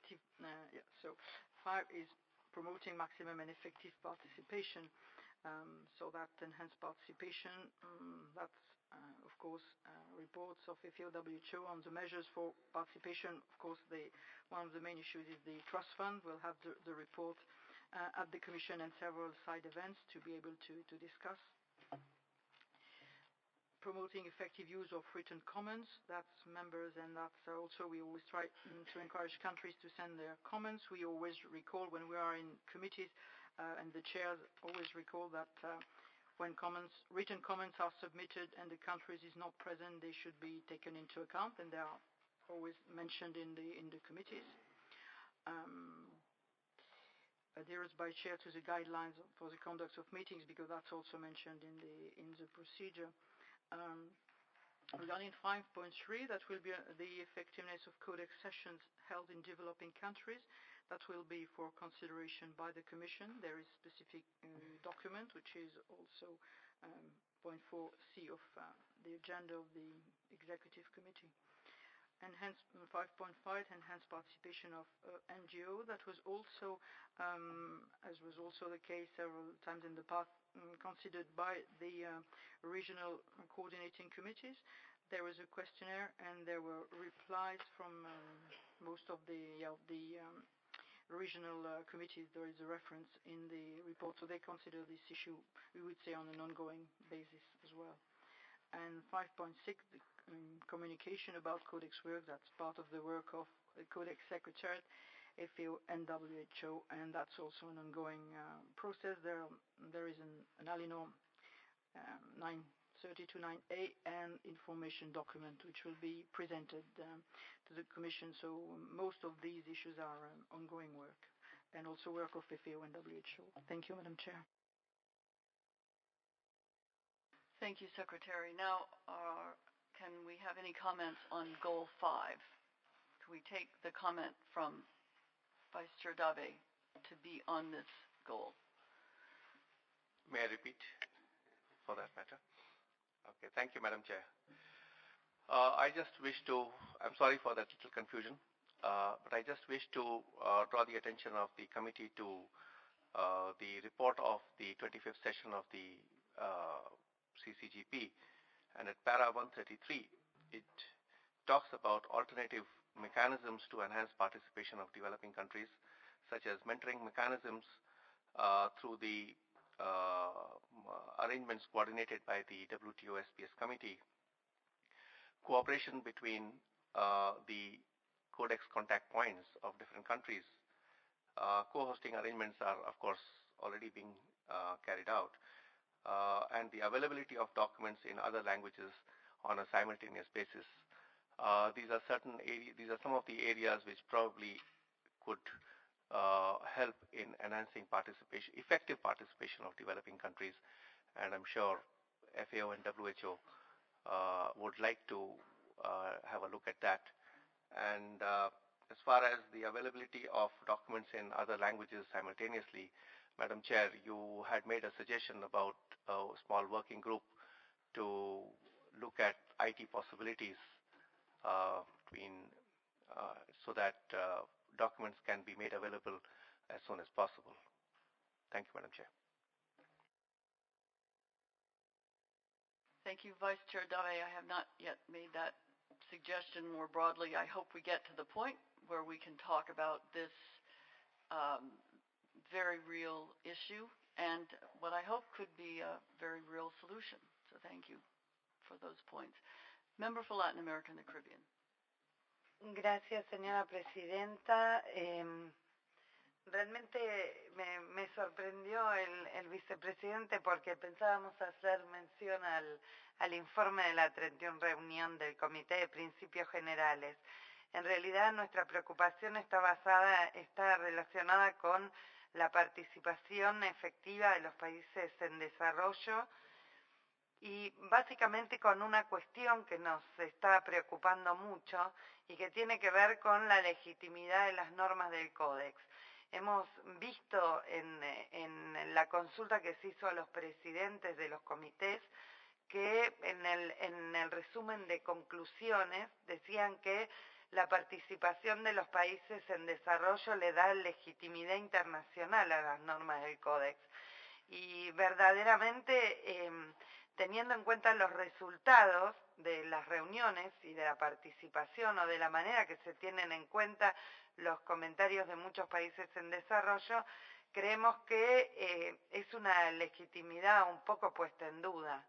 [SPEAKER 5] 5 is promoting maximum and effective participation. So that enhanced participation, that's of course reports of FAO WHO on the measures for participation. Of course, one of the main issues is the trust fund. We'll have the report at the Commission and several side events to be able to discuss. Promoting effective use of written comments, that's members, and that's also we always try to encourage countries to send their comments. We always recall when we are in committees, and the chairs always recall that when written comments are submitted and the countries is not present, they should be taken into account, and they are always mentioned in the committees. Adherence by chair to the guidelines for the conduct of meetings, because that's also mentioned in the procedure. Regarding 5.3, that will be the effectiveness of Codex sessions held in developing countries. That will be for consideration by the Commission. There is specific document, which is also point 4C of the agenda of the Executive Committee. 5.5, enhanced participation of NGO. That was also, as was also the case several times in the past, considered by the regional coordinating committees. There was a questionnaire and there were replies from most of the regional committees. There is a reference in the report, so they consider this issue, we would say, on an ongoing basis as well. And 5.6, the communication about Codex work, that's part of the work of the Codex Secretariat, FAO and WHO, and that's also an ongoing process. There is an ALINOR 93029A and information document which will be presented to the Commission. So most of these issues are ongoing work, and also work of FAO and WHO. Thank you, Madam Chair.
[SPEAKER 1] Thank you, Secretary. Now, can we have any comments on Goal 5? Can we take the comment from Vice Chair Dave to be on this goal?
[SPEAKER 9] May I repeat for that matter? Okay, thank you, Madam Chair. I just wish to, I'm sorry for that little confusion, but I just wish to draw the attention of the committee to the report of the 25th session of the CCGP, and at para 133, it talks about alternative mechanisms to enhance participation of developing countries, such as mentoring mechanisms through the arrangements coordinated by the WTO SPS committee, cooperation between the Codex contact points of different countries. Co-hosting arrangements are, of course, already being carried out, and the availability of documents in other languages on a simultaneous basis. These are some of the areas which probably could help in enhancing effective participation of developing countries, and I'm sure FAO and WHO would like to have a look at that. And as far as the availability of documents in other languages simultaneously, Madam Chair, you had made a suggestion about a small working group to look at IT possibilities so that documents can be made available as soon as possible. Thank you, Madam Chair.
[SPEAKER 1] Thank you, Vice Chair Dave. I have not yet made that suggestion more broadly. I hope we get to the point where we can talk about this very real issue and what I hope could be a very real solution. So thank you for those points. Member for Latin America and the Caribbean.
[SPEAKER 4] Gracias, señora presidenta. Realmente me sorprendió el vicepresidente porque pensábamos hacer mención al informe de la 31 reunión del Comité de Principios Generales. En realidad nuestra preocupación está relacionada con la participación efectiva de los países en desarrollo y básicamente con una cuestión que nos está preocupando mucho y que tiene que ver con la legitimidad de las normas del Códex. Hemos visto en la consulta que se hizo a los presidentes de los comités que en el resumen de conclusiones decían que la participación de los países en desarrollo le da legitimidad internacional a las normas del Códex. Y verdaderamente, teniendo en cuenta los resultados de las reuniones y de la participación o de la manera que se tienen en cuenta los comentarios de muchos países en desarrollo, creemos que es una legitimidad un poco puesta en duda,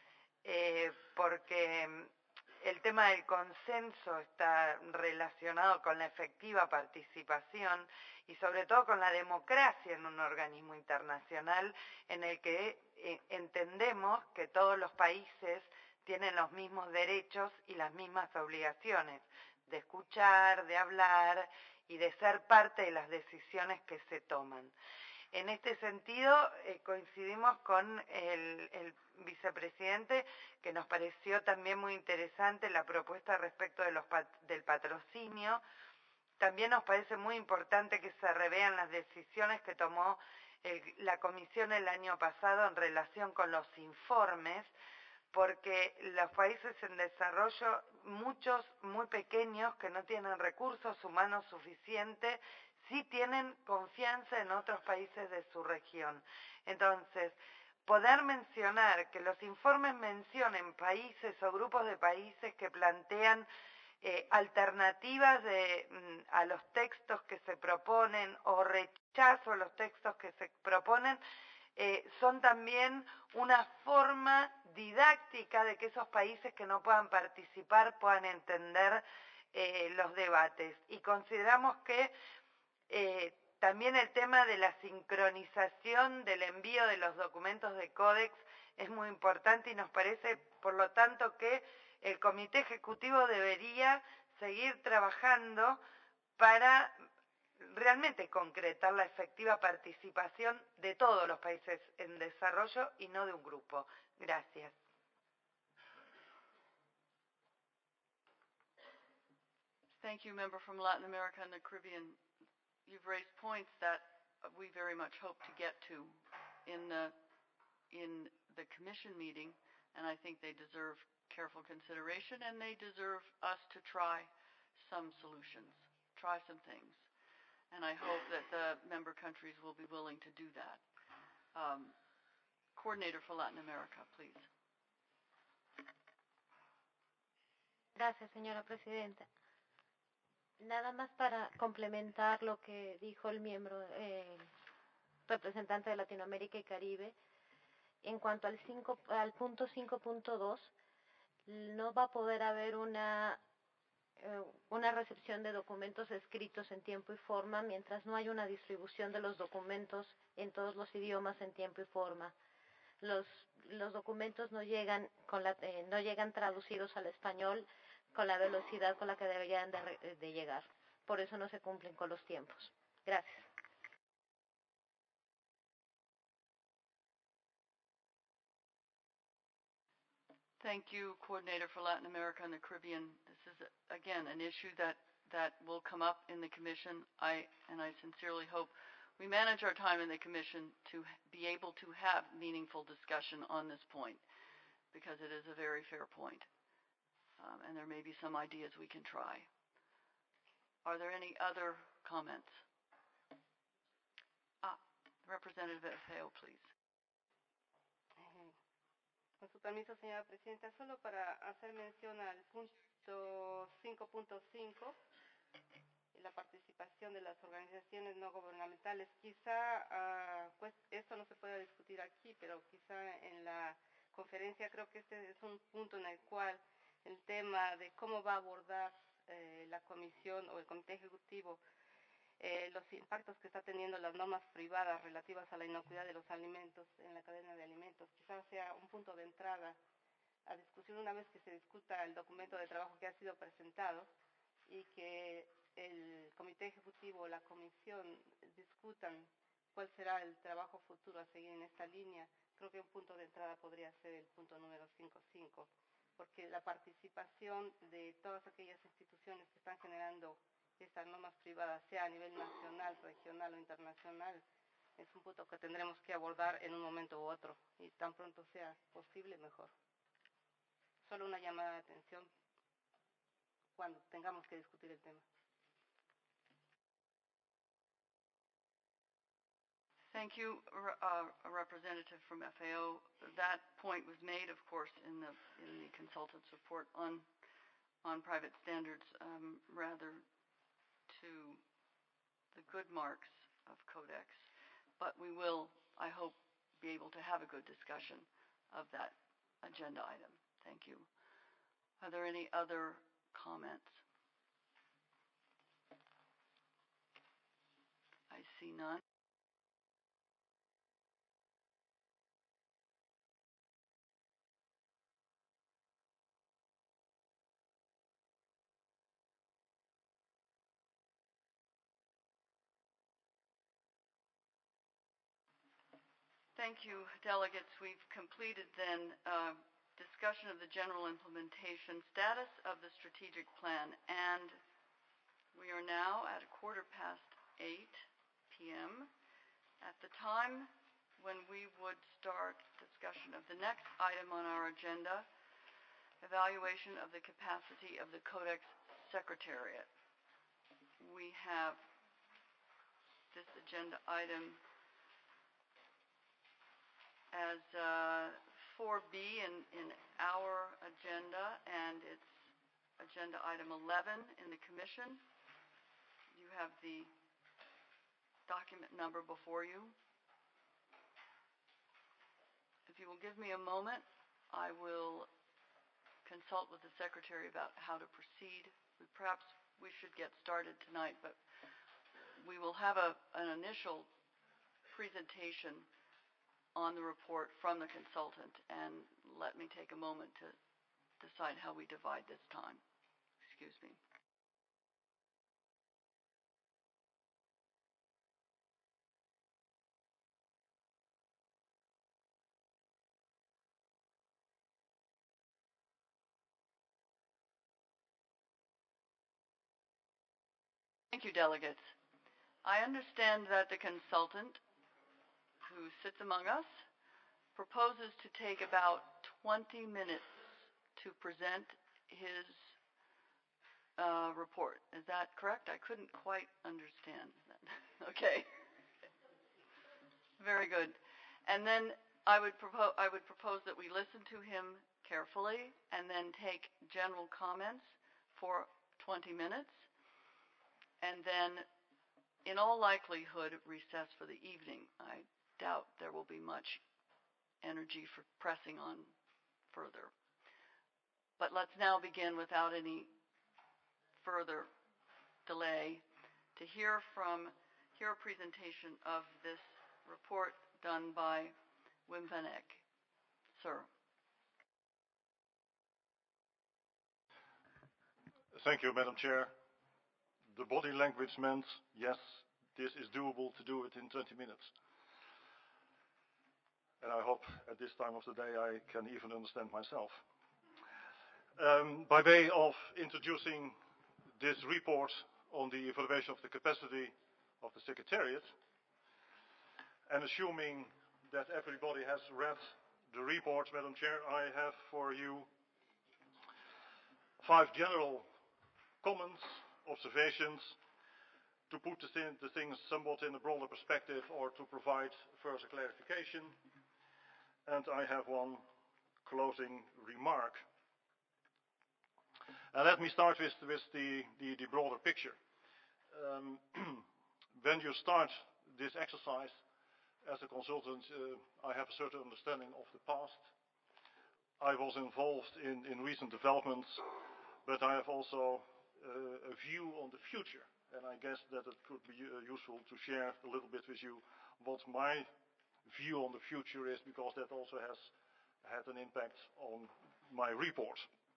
[SPEAKER 4] porque el tema del consenso está relacionado con la efectiva participación y sobre todo con la democracia en un organismo internacional en el que entendemos que todos los países tienen los mismos derechos y las mismas obligaciones de escuchar, de hablar y de ser parte de las decisiones que se toman. En este sentido, coincidimos con el vicepresidente, que nos pareció también muy interesante la propuesta respecto del patrocinio. También nos parece muy importante que se revean las decisiones que tomó la Comisión el año pasado en relación con los informes, porque los países en desarrollo, muchos muy pequeños que no tienen recursos humanos suficientes, sí tienen confianza en otros países de su región. Entonces, poder mencionar que los informes mencionen países o grupos de países que plantean alternativas a los textos que se proponen o rechazo a los textos que se proponen, son también una forma didáctica de que esos países que no puedan participar puedan entender los debates. Y consideramos que también el tema de la sincronización del envío de los documentos de Códex es muy importante y nos parece, por lo tanto, que el Comité Ejecutivo debería seguir trabajando para realmente concretar la efectiva participación de todos los países en desarrollo y no de un grupo. Gracias.
[SPEAKER 1] Thank you, member from Latin America and the Caribbean. You've raised points that we very much hope to get to in the commission meeting, and I think they deserve careful consideration, and they deserve us to try some solutions, try some things. And I hope that the member countries will be willing to do that. Coordinator for Latin America, please.
[SPEAKER 10] Gracias, señora presidenta. Nada más para complementar lo que dijo el miembro, representante de Latinoamérica y Caribe, en cuanto al punto 5.2, no va a poder haber una recepción de documentos escritos en tiempo y forma mientras no haya una distribución de los documentos en todos los idiomas en tiempo y forma. Los documentos no llegan no llegan traducidos al español con la velocidad con la que deberían de llegar. Por eso no se cumplen con los tiempos. Gracias.
[SPEAKER 1] Thank you, Coordinator for Latin America and the Caribbean. This is, again, an issue that will come up in the Commission. I sincerely hope we manage our time in the Commission to be able to have meaningful discussion on this point, because it is a very fair point. And there may be some ideas we can try. Are there any other comments? Representative Feo, please.
[SPEAKER 11] Con su permiso, señora presidenta, solo para hacer mención al punto 5.5, la participación de las organizaciones no gubernamentales. Quizá, pues esto no se pueda discutir aquí, pero quizá en la conferencia creo que este es un punto en el cual el tema de cómo va a abordar la comisión o el comité ejecutivo los impactos que está teniendo las normas privadas relativas a la inocuidad de los alimentos en la cadena de alimentos. Quizás sea un punto de entrada a discusión una vez que se discuta el documento de trabajo que ha sido presentado y que el comité ejecutivo o la comisión discutan cuál será el trabajo futuro a seguir en esta línea. Creo que un punto de entrada podría ser el punto número 5.5, porque la participación de todas aquellas instituciones que están generando estas normas privadas, sea a nivel nacional, regional o internacional, es un punto que tendremos que abordar en un momento u otro, y tan pronto sea posible, mejor. Solo una llamada de atención cuando tengamos que discutir el tema.
[SPEAKER 1] Thank you, a representative from FAO. That point was made, of course, in the consultant's report on private standards, rather to the good marks of Codex, but we will, I hope, be able to have a good discussion of that agenda item. Thank you. Are there any other comments? I see none. Thank you, delegates. We've completed then discussion of the general implementation status of the strategic plan, and we are now at 8:15 p.m. at the time when we would start discussion of the next item on our agenda, evaluation of the capacity of the Codex Secretariat. We have this agenda item as 4B in our agenda, and it's agenda item 11 in the Commission. You have the document number before you. If you will give me a moment, I will consult with the Secretary about how to proceed. Perhaps we should get started tonight, but we will have an initial presentation on the report from the consultant, and let me take a moment to decide how we divide this time. Excuse me. Thank you, delegates. I understand that the consultant who sits among us proposes to take about 20 minutes to present his report. Is that correct? I couldn't quite understand that. Okay. Very good. And then I would propose that we listen to him carefully and then take general comments for 20 minutes, and then in all likelihood recess for the evening. I doubt there will be much energy for pressing on further. But let's now begin without any further delay to hear a presentation of this report done by Wim van Eck. Sir.
[SPEAKER 12] Thank you, Madam Chair. The body language meant, yes, this is doable to do it in 20 minutes. And I hope at this time of the day I can even understand myself. By way of introducing this report on the evaluation of the capacity of the Secretariat, and assuming that everybody has read the report, Madam Chair, I have for you 5 general comments, observations, to put the things somewhat in a broader perspective or to provide further clarification. And I have one closing remark. Let me start with the broader picture. When you start this exercise as a consultant, I have a certain understanding of the past. I was involved in recent developments, but I have also a view on the future. And I guess that it could be useful to share a little bit with you what my view on the future is, because that also has had an impact on my report.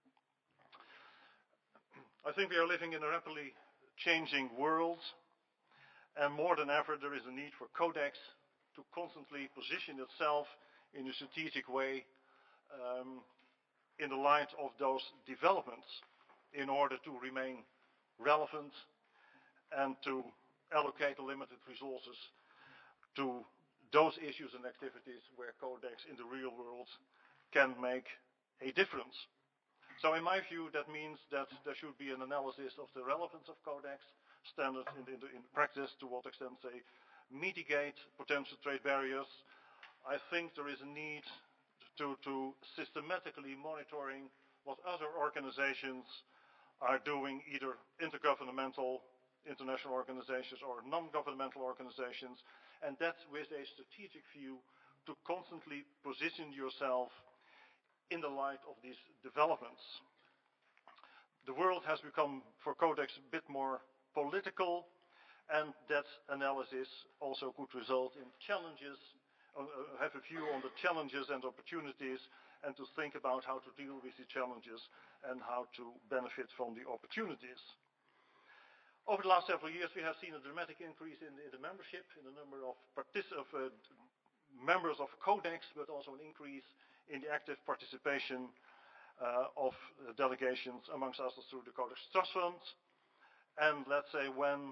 [SPEAKER 12] I think we are living in a rapidly changing world, and more than ever there is a need for Codex to constantly position itself in a strategic way in the light of those developments in order to remain relevant and to allocate the limited resources to those issues and activities where Codex in the real world can make a difference. So in my view, that means that there should be an analysis of the relevance of Codex standards in practice, to what extent they mitigate potential trade barriers. I think there is a need to systematically monitoring what other organizations are doing, either intergovernmental international organizations or non-governmental organizations, and that with a strategic view to constantly position yourself in the light of these developments. The world has become, for Codex, a bit more political, and that analysis also could result in challenges, have a view on the challenges and opportunities, and to think about how to deal with the challenges and how to benefit from the opportunities. Over the last several years, we have seen a dramatic increase in the membership, in the number of members of Codex, but also an increase in the active participation of delegations, amongst others through the Codex Trust Fund. And let's say when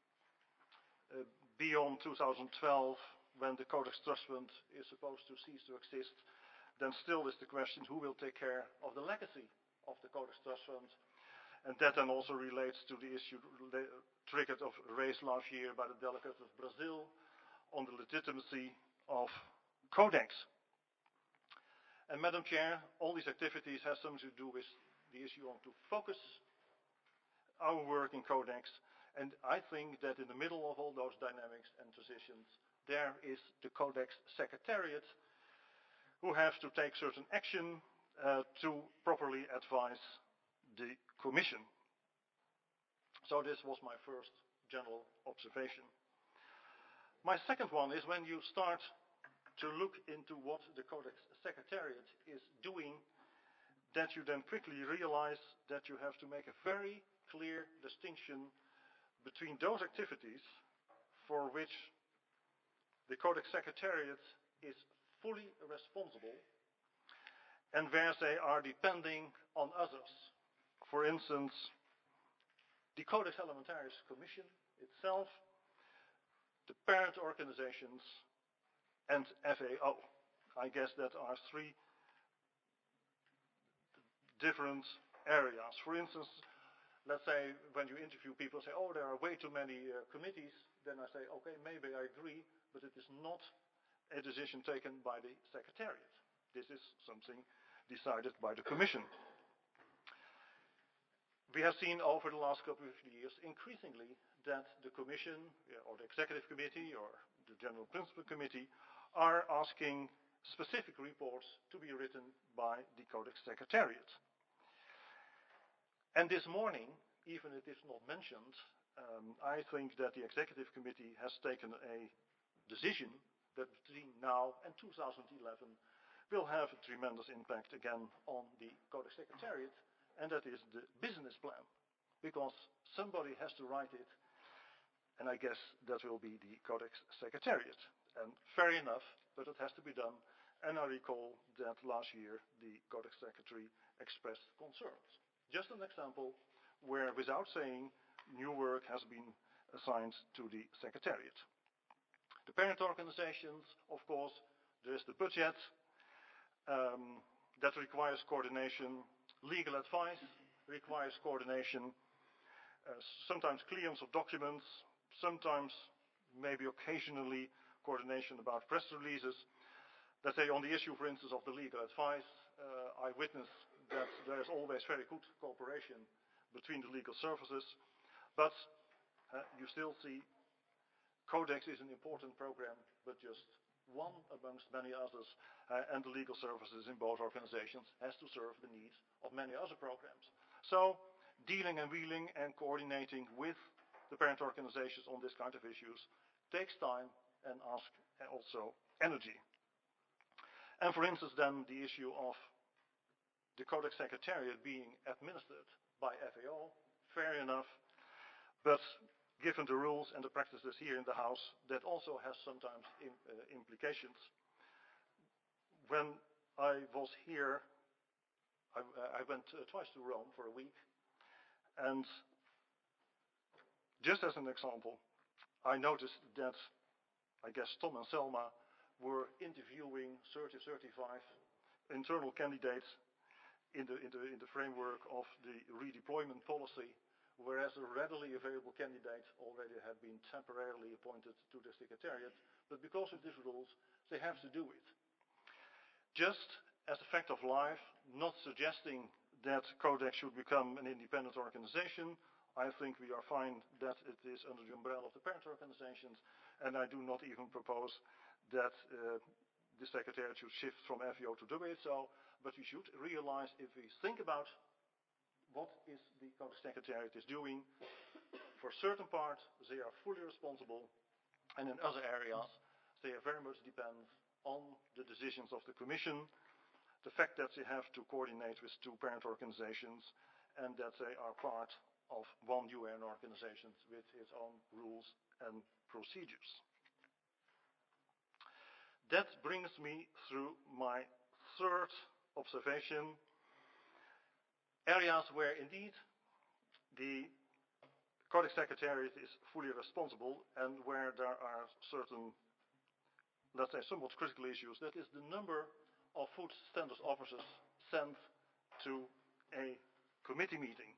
[SPEAKER 12] beyond 2012, when the Codex Trust Fund is supposed to cease to exist, then still is the question who will take care of the legacy of the Codex Trust Fund. And that then also relates to the issue triggered or raised last year by the delegate of Brazil on the legitimacy of Codex. And Madam Chair, all these activities have something to do with the issue on to focus our work in Codex. And I think that in the middle of all those dynamics and transitions, there is the Codex Secretariat, who have to take certain action to properly advise the Commission. So this was my first general observation. My second one is when you start to look into what the Codex Secretariat is doing, that you then quickly realize that you have to make a very clear distinction between those activities for which the Codex Secretariat is fully responsible and where they are depending on others. For instance, the Codex Alimentarius Commission itself, the parent organizations, and FAO. I guess that are 3 different areas. For instance, let's say when you interview people, say, oh, there are way too many committees, then I say, okay, maybe I agree, but it is not a decision taken by the Secretariat. This is something decided by the Commission. We have seen over the last couple of years increasingly that the Commission or the Executive Committee or the General Principal Committee are asking specific reports to be written by the Codex Secretariat. And this morning, even if it's not mentioned, I think that the Executive Committee has taken a decision that between now and 2011 will have a tremendous impact again on the Codex Secretariat, and that is the business plan, because somebody has to write it, and I guess that will be the Codex Secretariat. And fair enough, but it has to be done, and I recall that last year the Codex Secretary expressed concerns. Just an example where, without saying, new work has been assigned to the Secretariat. The parent organizations, of course, there is the budget that requires coordination. Legal advice requires coordination. Sometimes clearance of documents, sometimes, maybe occasionally, coordination about press releases. Let's say on the issue, for instance, of the legal advice, I witness that there is always very good cooperation between the legal services, but you still see Codex is an important program, but just one amongst many others, and the legal services in both organizations has to serve the needs of many other programs. So, dealing and wheeling and coordinating with the parent organizations on this kind of issues takes time and asks also energy. And for instance then the issue of the Codex Secretariat being administered by FAO, fair enough, but given the rules and the practices here in the House, that also has sometimes implications. When I was here, I went twice to Rome for a week, and just as an example, I noticed that, I guess Tom and Selma were interviewing 30, 35 internal candidates in the framework of the redeployment policy, whereas a readily available candidate already had been temporarily appointed to the Secretariat, but because of these rules, they have to do it. Just as a fact of life, not suggesting that Codex should become an independent organization, I think we are fine that it is under the umbrella of the parent organizations, and I do not even propose that the Secretariat should shift from FAO to WHO, but we should realize, if we think about what is the Codex Secretariat is doing, for certain parts they are fully responsible, and in other areas they are very much depend on the decisions of the Commission, the fact that they have to coordinate with two parent organizations, and that they are part of one UN organization with its own rules and procedures. That brings me through my third observation, areas where indeed the Codex Secretariat is fully responsible and where there are certain, let's say, somewhat critical issues. That is the number of food standards officers sent to a committee meeting.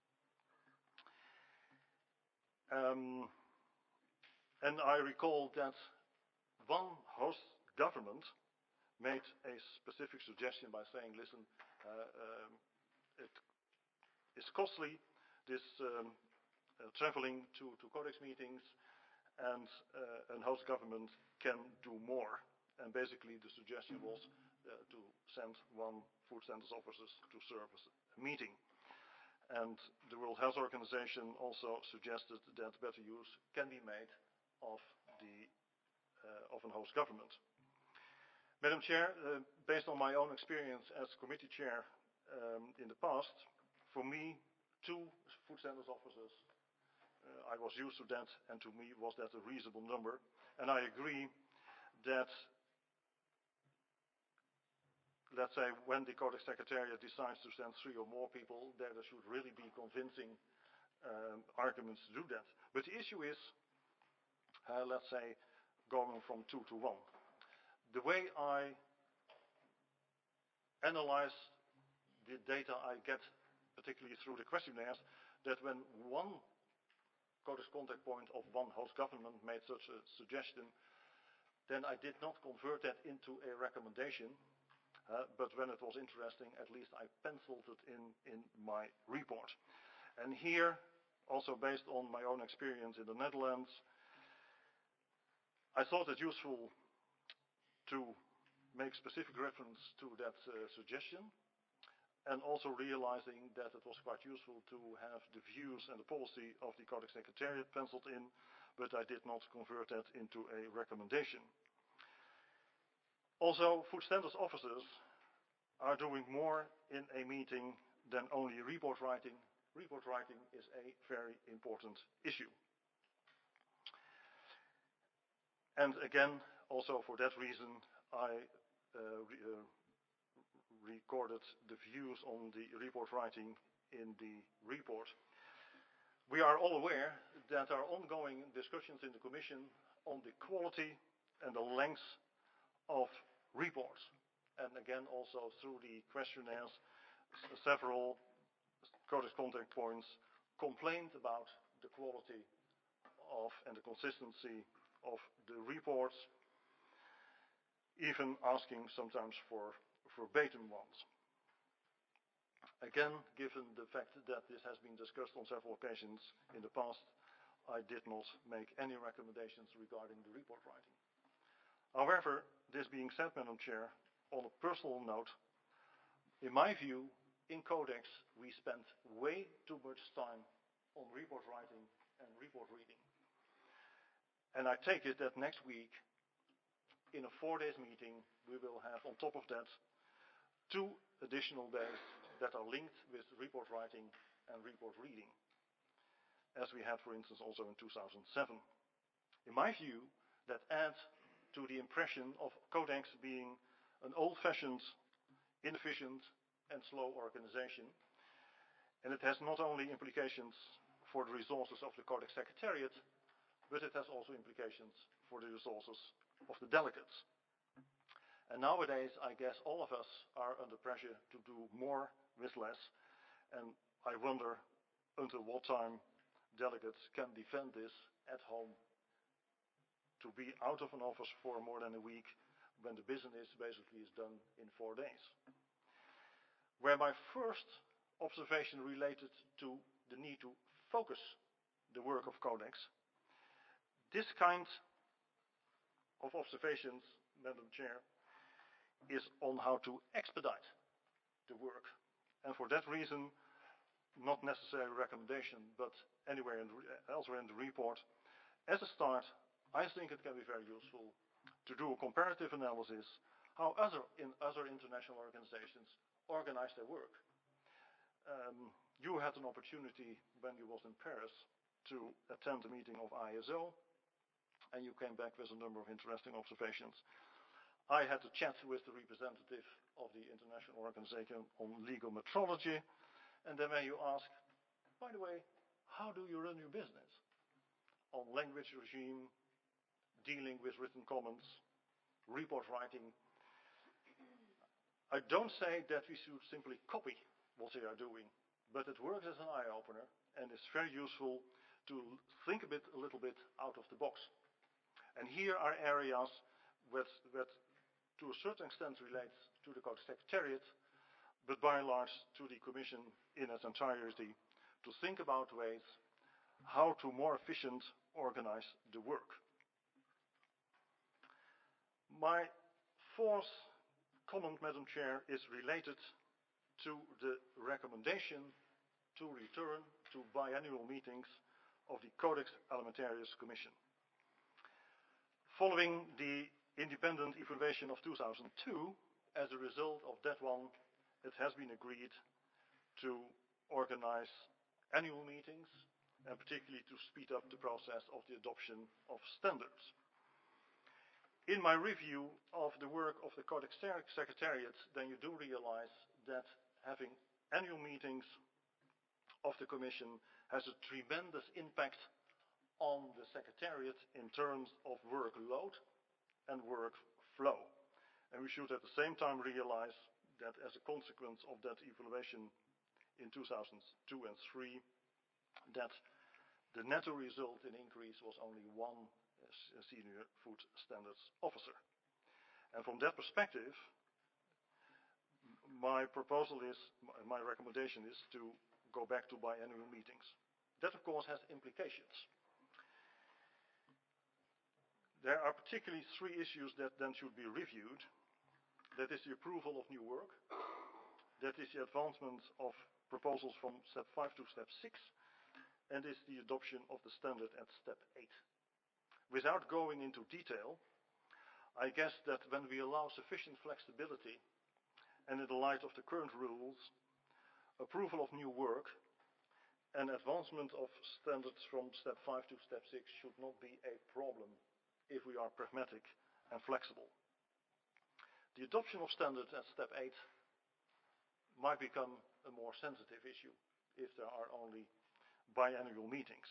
[SPEAKER 12] And I recall that one host government made a specific suggestion by saying, listen, it is costly, this traveling to Codex meetings, and host government can do more. And basically the suggestion was to send one food standards officer to serve as a meeting. And the World Health Organization also suggested that better use can be made of an host government. Madam Chair, based on my own experience as committee chair in the past, for me, 2 food standards officers, I was used to that, and to me was that a reasonable number. And I agree that, let's say, when the Codex Secretariat decides to send 3 or more people, there should really be convincing arguments to do that. But the issue is, let's say, going from 2 to 1. The way I analyze the data I get, particularly through the questionnaires, that when one Codex contact point of one host government made such a suggestion, then I did not convert that into a recommendation, but when it was interesting, at least I penciled it in my report. And here, also based on my own experience in the Netherlands, I thought it useful to make specific reference to that suggestion, and also realizing that it was quite useful to have the views and the policy of the Codex Secretariat penciled in, but I did not convert that into a recommendation. Also, food standards officers are doing more in a meeting than only report writing. Report writing is a very important issue. And again, also for that reason, I recorded the views on the report writing in the report. We are all aware that there are ongoing discussions in the Commission on the quality and the length of reports. And again, also through the questionnaires, several Codex contact points complained about the quality of and the consistency of the reports, even asking sometimes for verbatim ones. Again, given the fact that this has been discussed on several occasions in the past, I did not make any recommendations regarding the report writing. However, this being said, Madam Chair, on a personal note, in my view, in Codex, we spend way too much time on report writing and report reading. And I take it that next week, in a 4-day meeting, we will have on top of that 2 additional days that are linked with report writing and report reading, as we had, for instance, also in 2007. In my view, that adds to the impression of Codex being an old-fashioned, inefficient, and slow organization. And it has not only implications for the resources of the Codex Secretariat, but it has also implications for the resources of the delegates. And nowadays, I guess all of us are under pressure to do more with less. And I wonder until what time delegates can defend this at home, to be out of an office for more than a week when the business basically is done in 4 days. Where my first observation related to the need to focus the work of Codex, this kind of observations, Madam Chair, is on how to expedite the work. And for that reason, not necessarily a recommendation, but elsewhere in the report, as a start, I think it can be very useful to do a comparative analysis how other international organizations organize their work. You had an opportunity when you was in Paris to attend a meeting of ISO, and you came back with a number of interesting observations. I had a chat with the representative of the International Organization on Legal Metrology, and then when you ask, by the way, how do you run your business? On language regime, dealing with written comments, report writing. I don't say that we should simply copy what they are doing, but it works as an eye-opener, and it's very useful to think a little bit out of the box. And here are areas that to a certain extent relates to the Codex Secretariat, but by and large to the Commission in its entirety, to think about ways how to more efficient organize the work. My 4th comment, Madam Chair, is related to the recommendation to return to biannual meetings of the Codex Alimentarius Commission. Following the independent evaluation of 2002, as a result of that one, it has been agreed to organize annual meetings, and particularly to speed up the process of the adoption of standards. In my review of the work of the Codex Secretariat, then you do realize that having annual meetings of the Commission has a tremendous impact on the Secretariat in terms of workload and workflow. And we should at the same time realize that as a consequence of that evaluation in 2002 and 3, that the netto result in increase was only 1 senior food standards officer. And from that perspective, my proposal is, my recommendation is to go back to biannual meetings. That, of course, has implications. There are particularly three issues that then should be reviewed. That is the approval of new work. That is the advancement of proposals from step 5 to step 6. And is the adoption of the standard at step 8. Without going into detail, I guess that when we allow sufficient flexibility, and in the light of the current rules, approval of new work and advancement of standards from step 5 to step 6 should not be a problem if we are pragmatic and flexible. The adoption of standards at step 8 might become a more sensitive issue if there are only biannual meetings.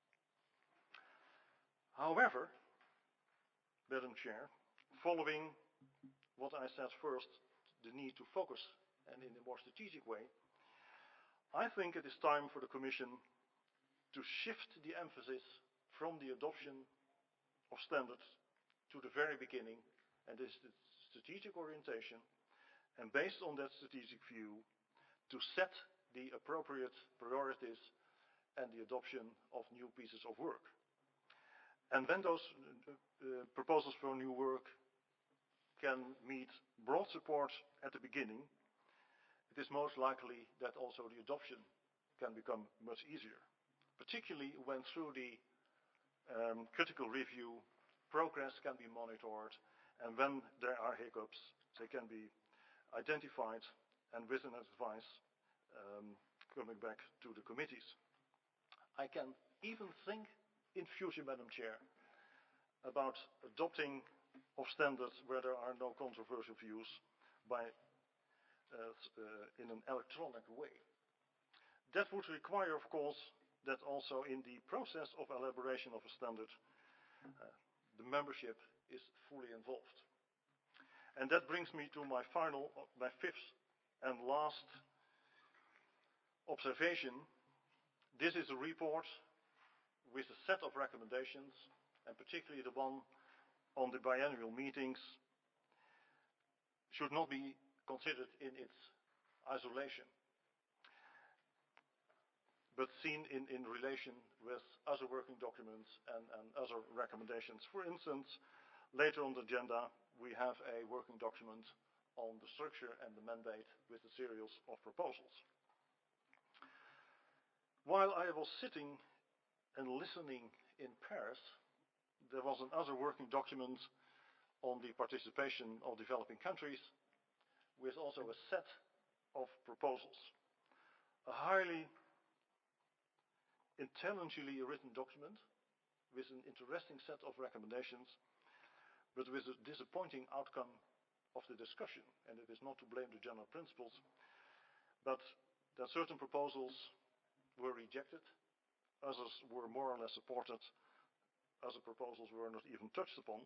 [SPEAKER 12] However, Madam Chair, following what I said first, the need to focus and in a more strategic way, I think it is time for the Commission to shift the emphasis from the adoption of standards to the very beginning, and this is the strategic orientation, and based on that strategic view, to set the appropriate priorities and the adoption of new pieces of work. And when those proposals for new work can meet broad support at the beginning, it is most likely that also the adoption can become much easier, particularly when through the critical review, progress can be monitored, and when there are hiccups, they can be identified and with an advice coming back to the committees. I can even think in future, Madam Chair, about adopting of standards where there are no controversial views by in an electronic way. That would require, of course, that also in the process of elaboration of a standard, the membership is fully involved. And that brings me to my fifth and last observation. This is a report with a set of recommendations, and particularly the one on the biannual meetings should not be considered in its isolation, but seen in relation with other working documents and other recommendations. For instance, later on the agenda, we have a working document on the structure and the mandate with a series of proposals. While I was sitting and listening in Paris, there was another working document on the participation of developing countries with also a set of proposals. A highly intelligently written document with an interesting set of recommendations, but with a disappointing outcome of the discussion. And it is not to blame the general principles, but that certain proposals were rejected, others were more or less supported, other proposals were not even touched upon.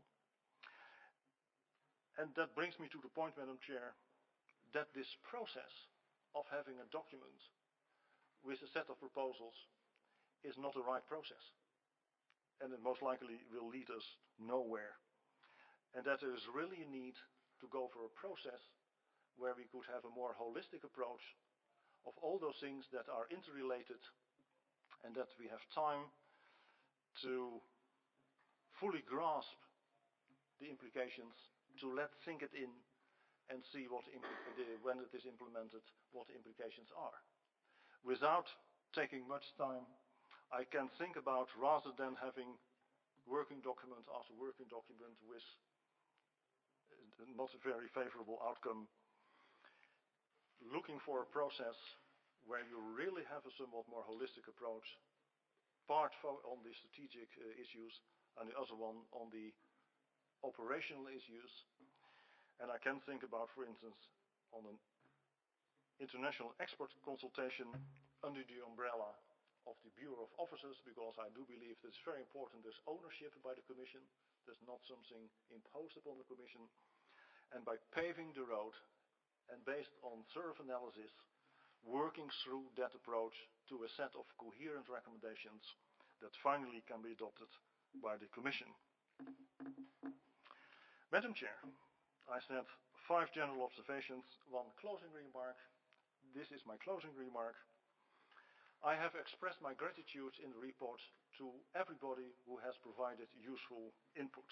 [SPEAKER 12] And that brings me to the point, Madam Chair, that this process of having a document with a set of proposals is not the right process. And it most likely will lead us nowhere. And that there is really a need to go for a process where we could have a more holistic approach of all those things that are interrelated, and that we have time to fully grasp the implications, to let sink it in and see what when it is implemented, what the implications are. Without taking much time, I can think about, rather than having working document after working document with not a very favorable outcome, looking for a process where you really have a somewhat more holistic approach, part on the strategic issues and the other one on the operational issues. And I can think about, for instance, on an international expert consultation under the umbrella of the Bureau of Officers, because I do believe that it's very important there's ownership by the Commission, there's not something imposed upon the Commission, and by paving the road and based on thorough analysis, working through that approach to a set of coherent recommendations that finally can be adopted by the Commission. Madam Chair, I said 5 general observations, 1 closing remark. This is my closing remark. I have expressed my gratitude in the report to everybody who has provided useful input.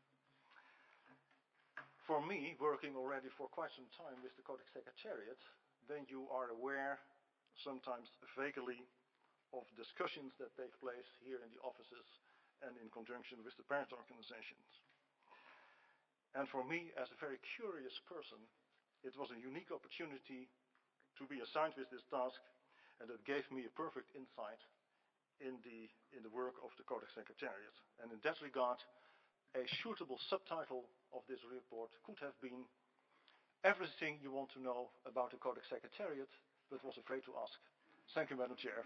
[SPEAKER 12] For me, working already for quite some time with the Codex Secretariat, then you are aware, sometimes vaguely, of discussions that take place here in the offices and in conjunction with the parent organizations. And for me, as a very curious person, it was a unique opportunity to be assigned with this task, and it gave me a perfect insight in the work of the Codex Secretariat. And in that regard, a suitable subtitle of this report could have been Everything You Want to Know About the Codex Secretariat, but was afraid to ask. Thank you, Madam Chair.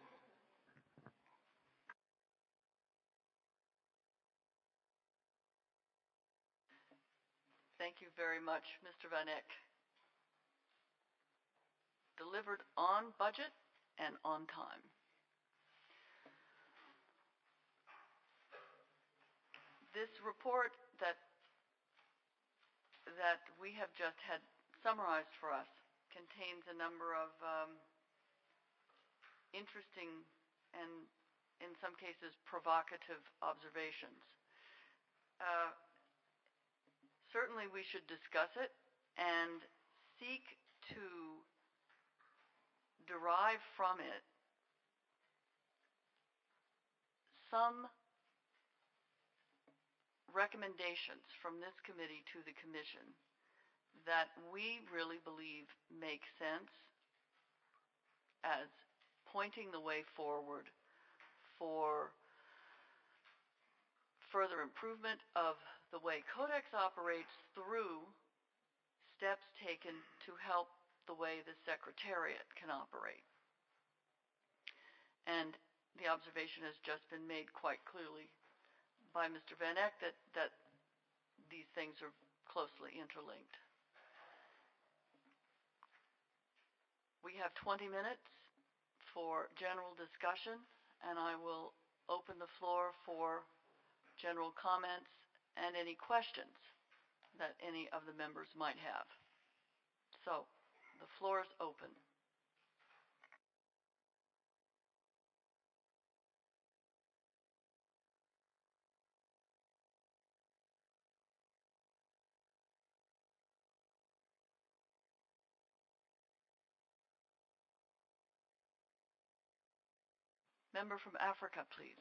[SPEAKER 1] Thank you very much, Mr. Van Eck. Delivered on budget and on time. This report that we have just had summarized for us contains a number of interesting and, in some cases, provocative observations. Certainly we should discuss it and seek to derive from it some recommendations from this committee to the Commission that we really believe make sense as pointing the way forward for further improvement of the way Codex operates through steps taken to help the way the Secretariat can operate. And the observation has just been made quite clearly by Mr. Van Eck that these things are closely interlinked. We have 20 minutes for general discussion, and I will open the floor for general comments and any questions that any of the members might have. So, the floor is open. Member from Africa, please.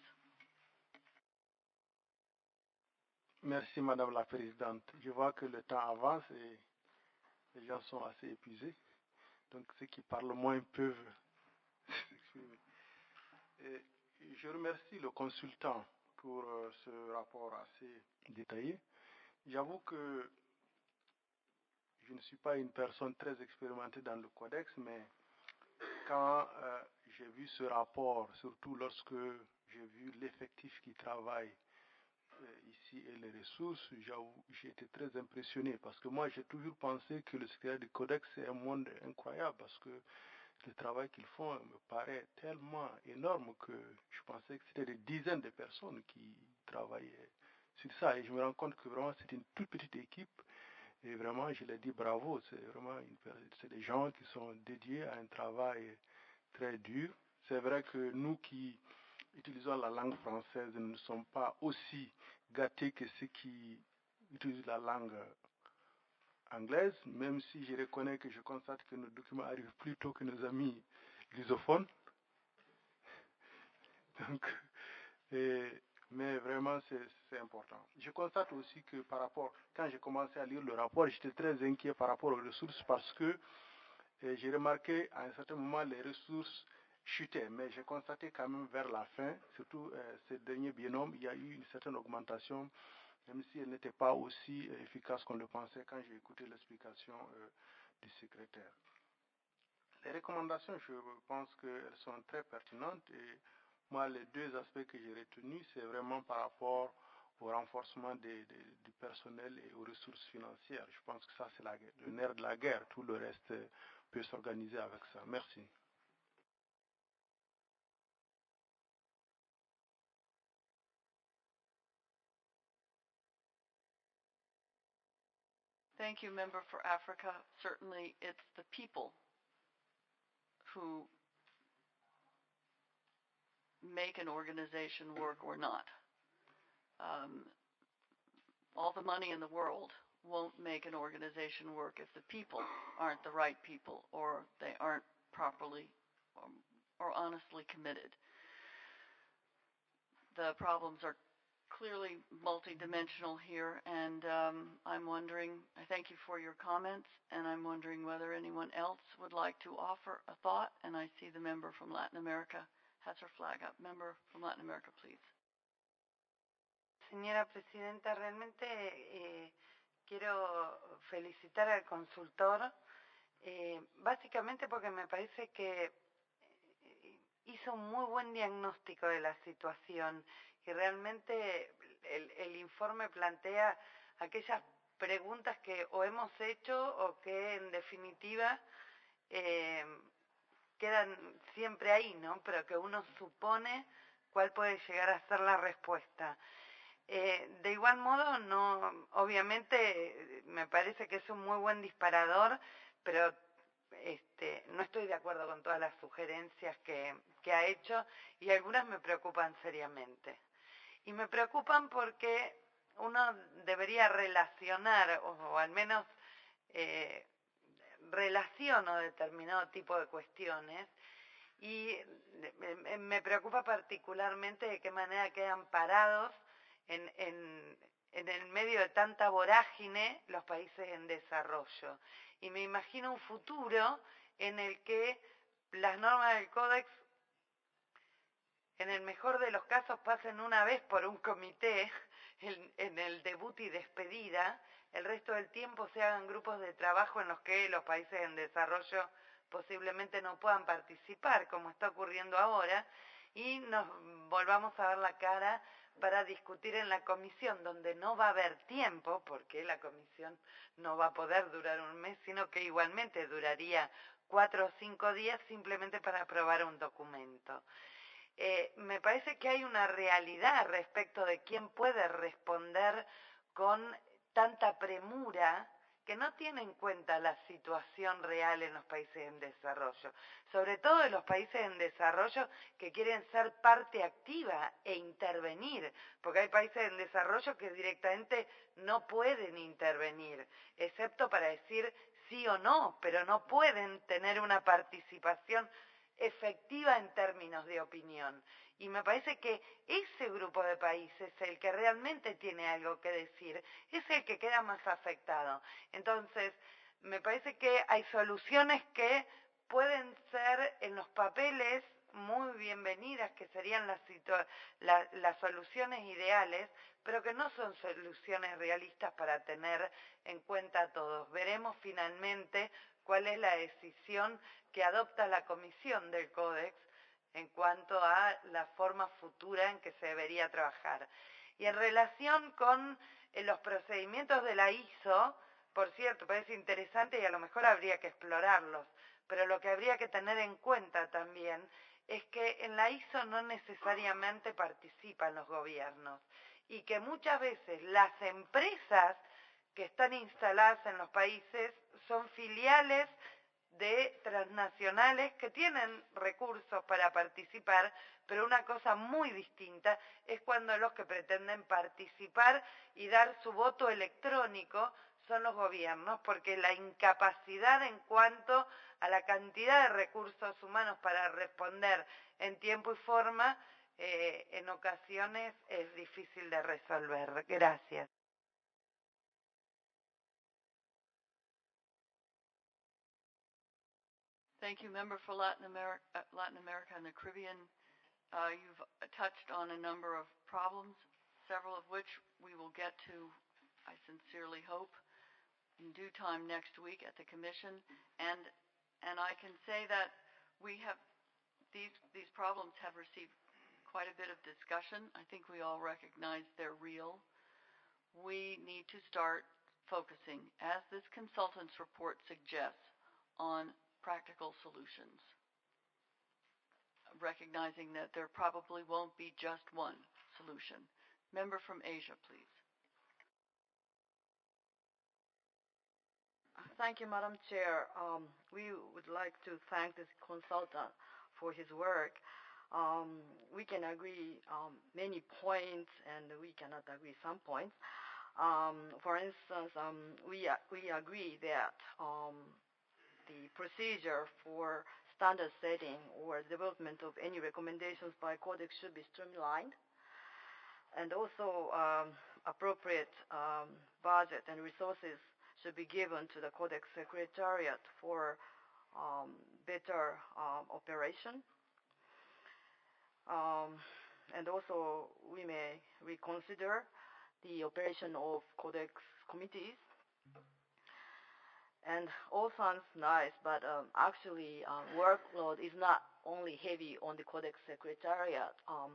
[SPEAKER 13] Merci, Madame la Présidente. Je vois que le temps avance et les gens sont assez épuisés. Donc, ceux qui parlent moins peuvent s'exprimer. Je remercie le consultant pour ce rapport assez détaillé. J'avoue que je ne suis pas une personne très expérimentée dans le codex, mais quand j'ai vu ce rapport, surtout lorsque j'ai vu l'effectif qui travaille ici et les ressources, j'ai été très impressionné parce que moi j'ai toujours pensé que le secrétaire du Codex c'est un monde incroyable parce que le travail qu'ils font me paraît tellement énorme que je pensais que c'était des dizaines de personnes qui travaillaient sur ça et je me rends compte que vraiment c'est une toute petite équipe et vraiment je leur dis bravo, c'est vraiment c'est des gens qui sont dédiés à un travail très dur. C'est vrai que nous qui utilisons la langue française ne sommes pas aussi gâtés que ceux qui utilisent la langue anglaise, même si je reconnais que je constate que nos documents arrivent plus tôt que nos amis lusophones. Donc, mais vraiment, c'est important. Je constate aussi que par rapport, quand j'ai commencé à lire le rapport, j'étais très inquiet par rapport aux ressources parce que j'ai remarqué à un certain moment les ressources chutait, mais j'ai constaté quand même vers la fin, surtout ces derniers binômes, il y a eu une certaine augmentation, même si elle n'était pas aussi efficace qu'on le pensait quand j'ai écouté l'explication du secrétaire. Les recommandations, je pense qu'elles sont très pertinentes et moi, les deux aspects que j'ai retenus, c'est vraiment par rapport au renforcement du personnel et aux ressources financières. Je pense que ça, c'est le nerf de la guerre. Tout le reste peut s'organiser avec ça. Merci.
[SPEAKER 1] Thank you, Member for Africa. Certainly, it's the people who make an organization work or not. All the money in the world won't make an organization work if the people aren't the right people or they aren't properly or honestly committed. The problems are clearly multidimensional here, and I'm wondering, I thank you for your comments, and I'm wondering whether anyone else would like to offer a thought, and I see the member from Latin America has her flag up. Member from Latin America, please.
[SPEAKER 4] Señora Presidenta, realmente quiero felicitar al consultor, básicamente porque me parece que hizo un muy buen diagnóstico de la situación y realmente el informe plantea aquellas preguntas que o hemos hecho o que en definitiva quedan siempre ahí, ¿no? Pero que uno supone cuál puede llegar a ser la respuesta. De igual modo, no, obviamente me parece que es un muy buen disparador, pero no estoy de acuerdo con todas las sugerencias que ha hecho y algunas me preocupan seriamente. Y me preocupan porque uno debería relacionar, o al menos relaciono determinado tipo de cuestiones, y me preocupa particularmente de qué manera quedan parados en el medio de tanta vorágine los países en desarrollo. Y me imagino un futuro en el que las normas del Códex, en el mejor de los casos, pasen una vez por un comité en el debut y despedida, el resto del tiempo se hagan grupos de trabajo en los que los países en desarrollo posiblemente no puedan participar, como está ocurriendo ahora, y nos volvamos a ver la cara para discutir en la comisión, donde no va a haber tiempo, porque la comisión no va a poder durar un mes, sino que igualmente duraría 4 o 5 días simplemente para aprobar un documento. Me parece que hay una realidad respecto de quién puede responder con tanta premura que no tiene en cuenta la situación real en los países en desarrollo, sobre todo en los países en desarrollo que quieren ser parte activa e intervenir, porque hay países en desarrollo que directamente no pueden intervenir, excepto para decir sí o no, pero no pueden tener una participación efectiva en términos de opinión. Y me parece que ese grupo de países, el que realmente tiene algo que decir, es el que queda más afectado. Entonces, me parece que hay soluciones que pueden ser en los papeles muy bienvenidas, que serían las soluciones ideales, pero que no son soluciones realistas para tener en cuenta a todos. Veremos finalmente cuál es la decisión que adopta la Comisión del Códex en cuanto a la forma futura en que se debería trabajar. Y en relación con los procedimientos de la ISO, por cierto, parece interesante y a lo mejor habría que explorarlos, pero lo que habría que tener en cuenta también es que en la ISO no necesariamente participan los gobiernos y que muchas veces las empresas que están instaladas en los países son filiales de transnacionales que tienen recursos para participar, pero una cosa muy distinta es cuando los que pretenden participar y dar su voto electrónico son los gobiernos, porque la incapacidad en cuanto a la cantidad de recursos humanos para responder en tiempo y forma, en ocasiones es difícil de resolver. Gracias.
[SPEAKER 1] Thank you, Member for Latin America and the Caribbean. You've touched on a number of problems, several of which we will get to, I sincerely hope, in due time next week at the Commission. And I can say that we have these problems have received quite a bit of discussion. I think we all recognize they're real. We need to start focusing, as this consultant's report suggests, on practical solutions, recognizing that there probably won't be just one solution. Member from Asia, please.
[SPEAKER 7] Thank you, Madam Chair. We would like to thank this consultant for his work. We can agree many points, and we cannot agree some points. For instance, we agree that the procedure for standard setting or development of any recommendations by Codex should be streamlined, and also appropriate budget and resources should be given to the Codex Secretariat for better operation. And also we may reconsider the operation of Codex committees. And all sounds nice, but actually workload is not only heavy on the Codex Secretariat.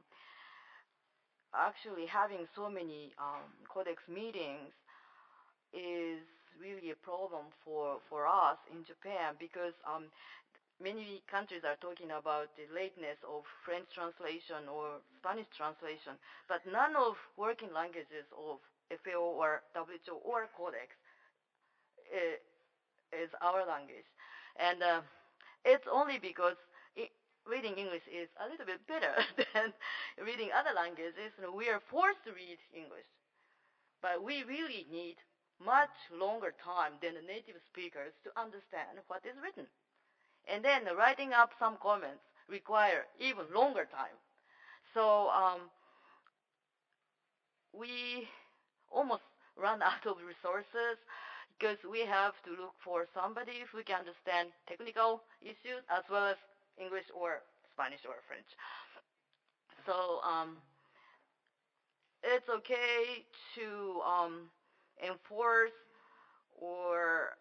[SPEAKER 7] Actually having so many Codex meetings is really a problem for us in Japan, because many countries are talking about the lateness of French translation or Spanish translation, but none of working languages of FAO or WHO or Codex is our language. And it's only because reading English is a little bit better than reading other languages. We are forced to read English, but we really need much longer time than the native speakers to understand what is written. And then writing up some comments require even longer time. So we almost run out of resources, because we have to look for somebody who can understand technical issues as well as English or Spanish or French. So it's okay to enforce or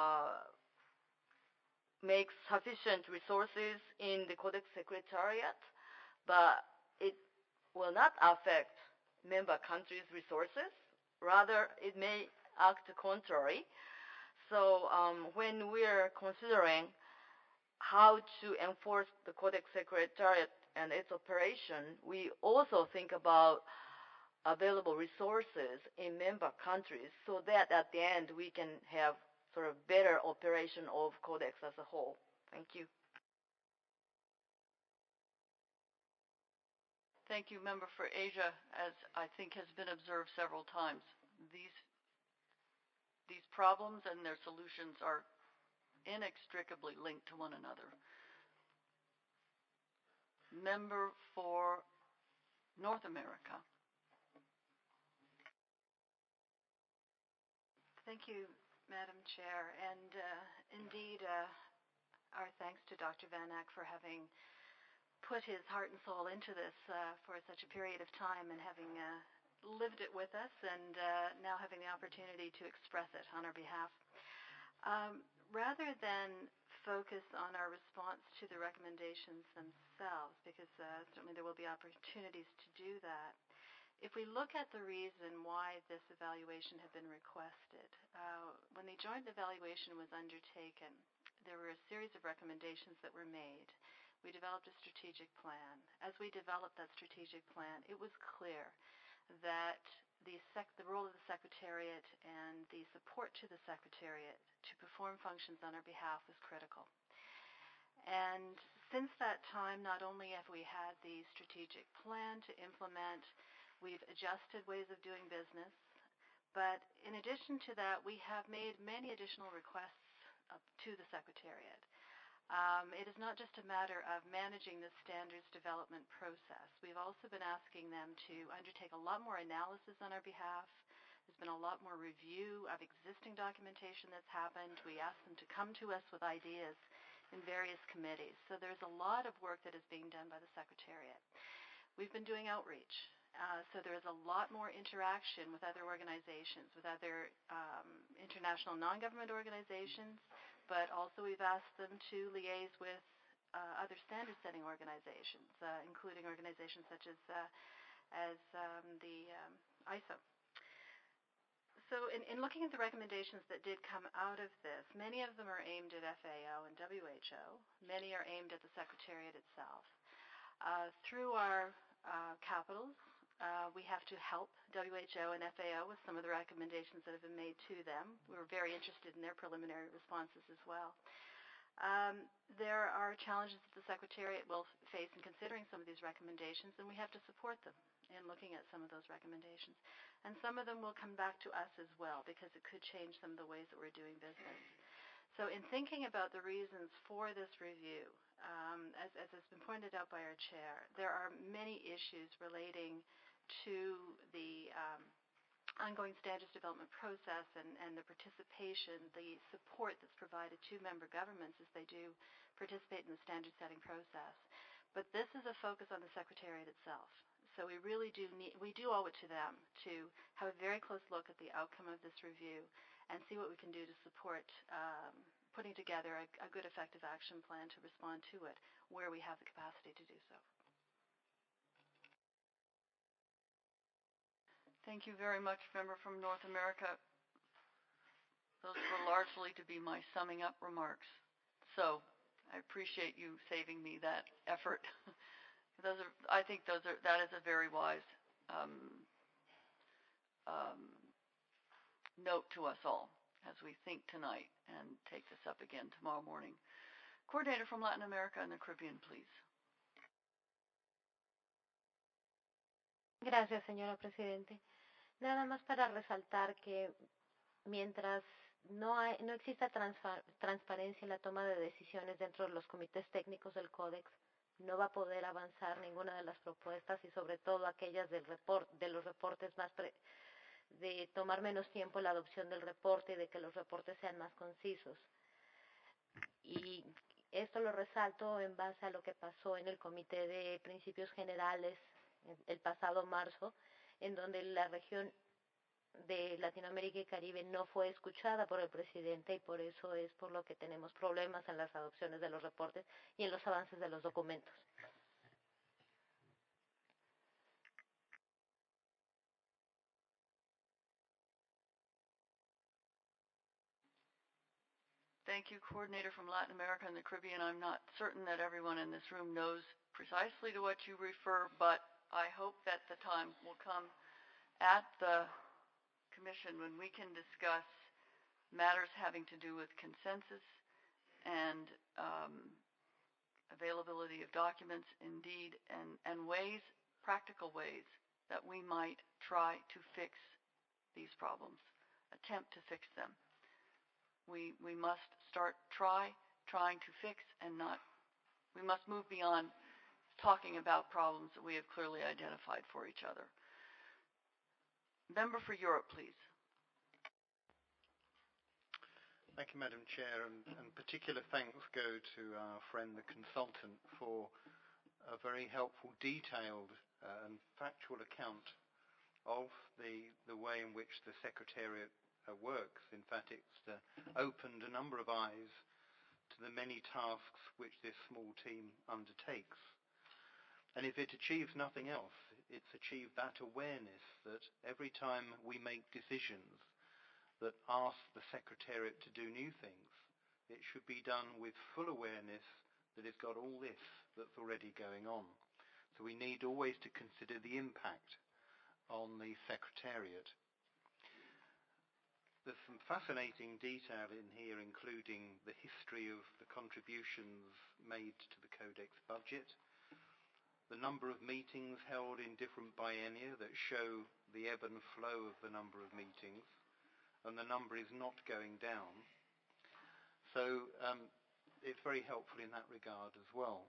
[SPEAKER 7] make sufficient resources in the Codex Secretariat, but it will not affect member countries' resources. Rather, it may act contrary. So when we're considering how to enforce the Codex Secretariat and its operation, we also think about available resources in member countries, so that at the end we can have sort of better operation of Codex as a whole. Thank you.
[SPEAKER 1] Thank you, Member for Asia. As I think has been observed several times, these problems and their solutions are inextricably linked to one another. Member for North America.
[SPEAKER 2] Thank you, Madam Chair. And indeed, our thanks to Dr. Van Ack for having put his heart and soul into this for such a period of time, and having lived it with us, and now having the opportunity to express it on our behalf. Rather than focus on our response to the recommendations themselves, because certainly there will be opportunities to do that, if we look at the reason why this evaluation had been requested, when the joint evaluation was undertaken, there were a series of recommendations that were made. We developed a strategic plan. As we developed that strategic plan, it was clear that the role of the Secretariat and the support to the Secretariat to perform functions on our behalf was critical. And since that time, not only have we had the strategic plan to implement, we've adjusted ways of doing business, but in addition to that, we have made many additional requests to the Secretariat. It is not just a matter of managing the standards development process. We've also been asking them to undertake a lot more analysis on our behalf. There's been a lot more review of existing documentation that's happened. We ask them to come to us with ideas in various committees. So there's a lot of work that is being done by the Secretariat. We've been doing outreach. So there's a lot more interaction with other organizations, with other international non-government organizations, but also we've asked them to liaise with other standard-setting organizations, including organizations such as the ISO. So in looking at the recommendations that did come out of this, many of them are aimed at FAO and WHO. Many are aimed at the Secretariat itself. Through our capitals, We have to help WHO and FAO with some of the recommendations that have been made to them. We were very interested in their preliminary responses as well. There are challenges that the Secretariat will face in considering some of these recommendations, and we have to support them in looking at some of those recommendations. And some of them will come back to us as well, because it could change some of the ways that we're doing business. So in thinking about the reasons for this review, as has been pointed out by our chair, there are many issues relating to the ongoing standards development process and the participation, the support that's provided to member governments as they do participate in the standard setting process. But this is a focus on the Secretariat itself. So we really do owe it to them to have a very close look at the outcome of this review and see what we can do to support putting together a good effective action plan to respond to it where we have the capacity to do so.
[SPEAKER 1] Thank you very much, member from North America. Those were largely to be my summing up remarks. So I appreciate you saving me that effort. I think that is a very wise note to us all as we think tonight and take this up again tomorrow morning. Coordinator from Latin America and the Caribbean, please.
[SPEAKER 10] Gracias, señora Presidente. Nada más para resaltar que mientras no exista transparencia en la toma de decisiones dentro de los comités técnicos del Códex, no va a poder avanzar ninguna de las propuestas y sobre todo aquellas de los reportes de tomar menos tiempo la adopción del reporte y de que los reportes sean más concisos. Y esto lo resalto en base a lo que pasó en el Comité de Principios Generales el pasado marzo, en donde la región de Latinoamérica y Caribe no fue escuchada por el presidente y por eso es por lo que tenemos problemas en las adopciones de los reportes y en los avances de los documentos.
[SPEAKER 1] Thank you, Coordinator from Latin America and the Caribbean. I'm not certain that everyone in this room knows precisely to what you refer, but I hope that the time will come at the Commission when we can discuss matters having to do with consensus and availability of documents, indeed, and ways, practical ways, that we might try to fix these problems, attempt to fix them. We must start trying to fix and not, we must move beyond talking about problems that we have clearly identified for each other. Member for Europe, please.
[SPEAKER 8] Thank you, Madam Chair, and particular thanks go to our friend, the consultant, for a very helpful, detailed and factual account of the way in which the Secretariat works. In fact, it's opened a number of eyes to the many tasks which this small team undertakes. And if it achieves nothing else, it's achieved that awareness that every time we make decisions that ask the Secretariat to do new things, it should be done with full awareness that it's got all this that's already going on. So we need always to consider the impact on the Secretariat. There's some fascinating detail in here, including the history of the contributions made to the Codex budget, the number of meetings held in different biennia that show the ebb and flow of the number of meetings, and the number is not going down. So it's very helpful in that regard as well.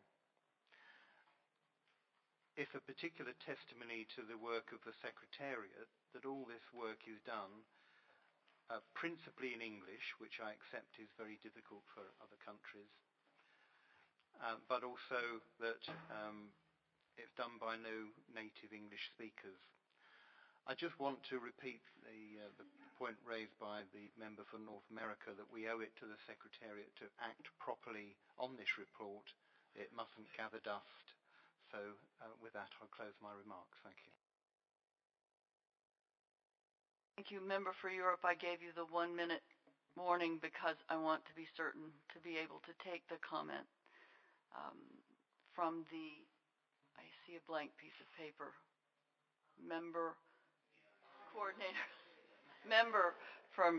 [SPEAKER 8] If a particular testimony to the work of the Secretariat, that all this work is done principally in English, which I accept is very difficult for other countries, but also that it's done by no native English speakers. I just want to repeat the point raised by the member for North America that we owe it to the Secretariat to act properly on this report. It mustn't gather dust. So with that, I'll close my remarks. Thank you.
[SPEAKER 1] Thank you, Member for Europe. I gave you the 1 minute warning because I want to be certain to be able to take the comment from the, I see a blank piece of paper. member coordinator, member from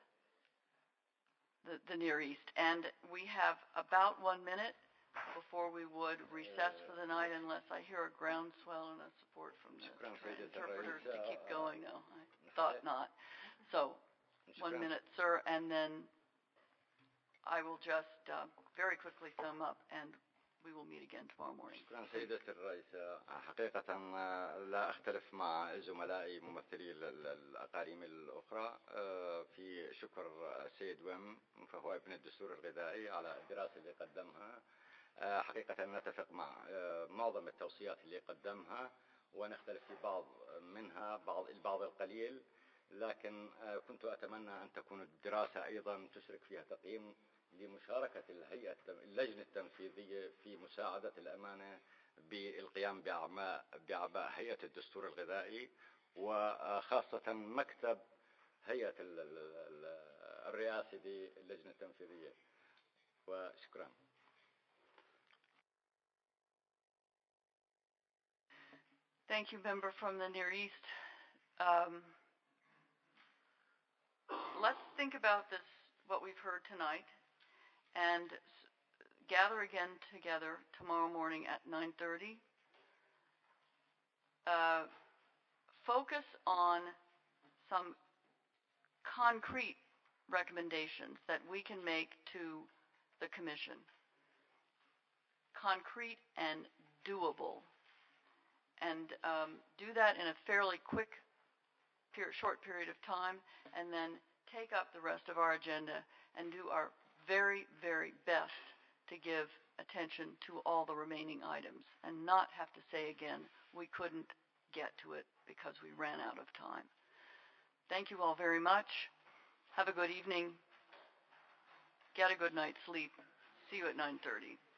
[SPEAKER 1] the Near East. And we have about 1 minute before we would recess for the night unless I hear a groundswell and a support from the interpreters to keep going. No, I thought not. So 1 minute, sir, and then I will just very quickly sum up and we will meet again tomorrow morning.
[SPEAKER 14] شكرا سيدة الرئيسة. حقيقة لا أختلف مع زملائي ممثلي الأقاليم الأخرى في شكر السيد ويم، فهو ابن الدستور الغذائي، على الدراسة اللي قدمها. حقيقة نتفق مع معظم التوصيات اللي قدمها ونختلف في بعض منها البعض القليل، لكن كنت أتمنى أن تكون الدراسة أيضا تشرك فيها تقييم لمشاركة اللجنة التنفيذية في مساعدة الأمانة بالقيام بأعباء هيئة الدستور الغذائي، وخاصة مكتب هيئة الرئاسة للجنة التنفيذية. وشكرا.
[SPEAKER 1] Thank you, member from the Near East. Let's think about this, what we've heard tonight, and gather again together tomorrow morning at 9:30. Focus on some concrete recommendations that we can make to the Commission. Concrete and doable. And do that in a fairly quick, short period of time, and then take up the rest of our agenda and do our very, very best to give attention to all the remaining items and not have to say again we couldn't get to it because we ran out of time. Thank you all very much. Have a good evening. Get a good night's sleep. See you at 9:30.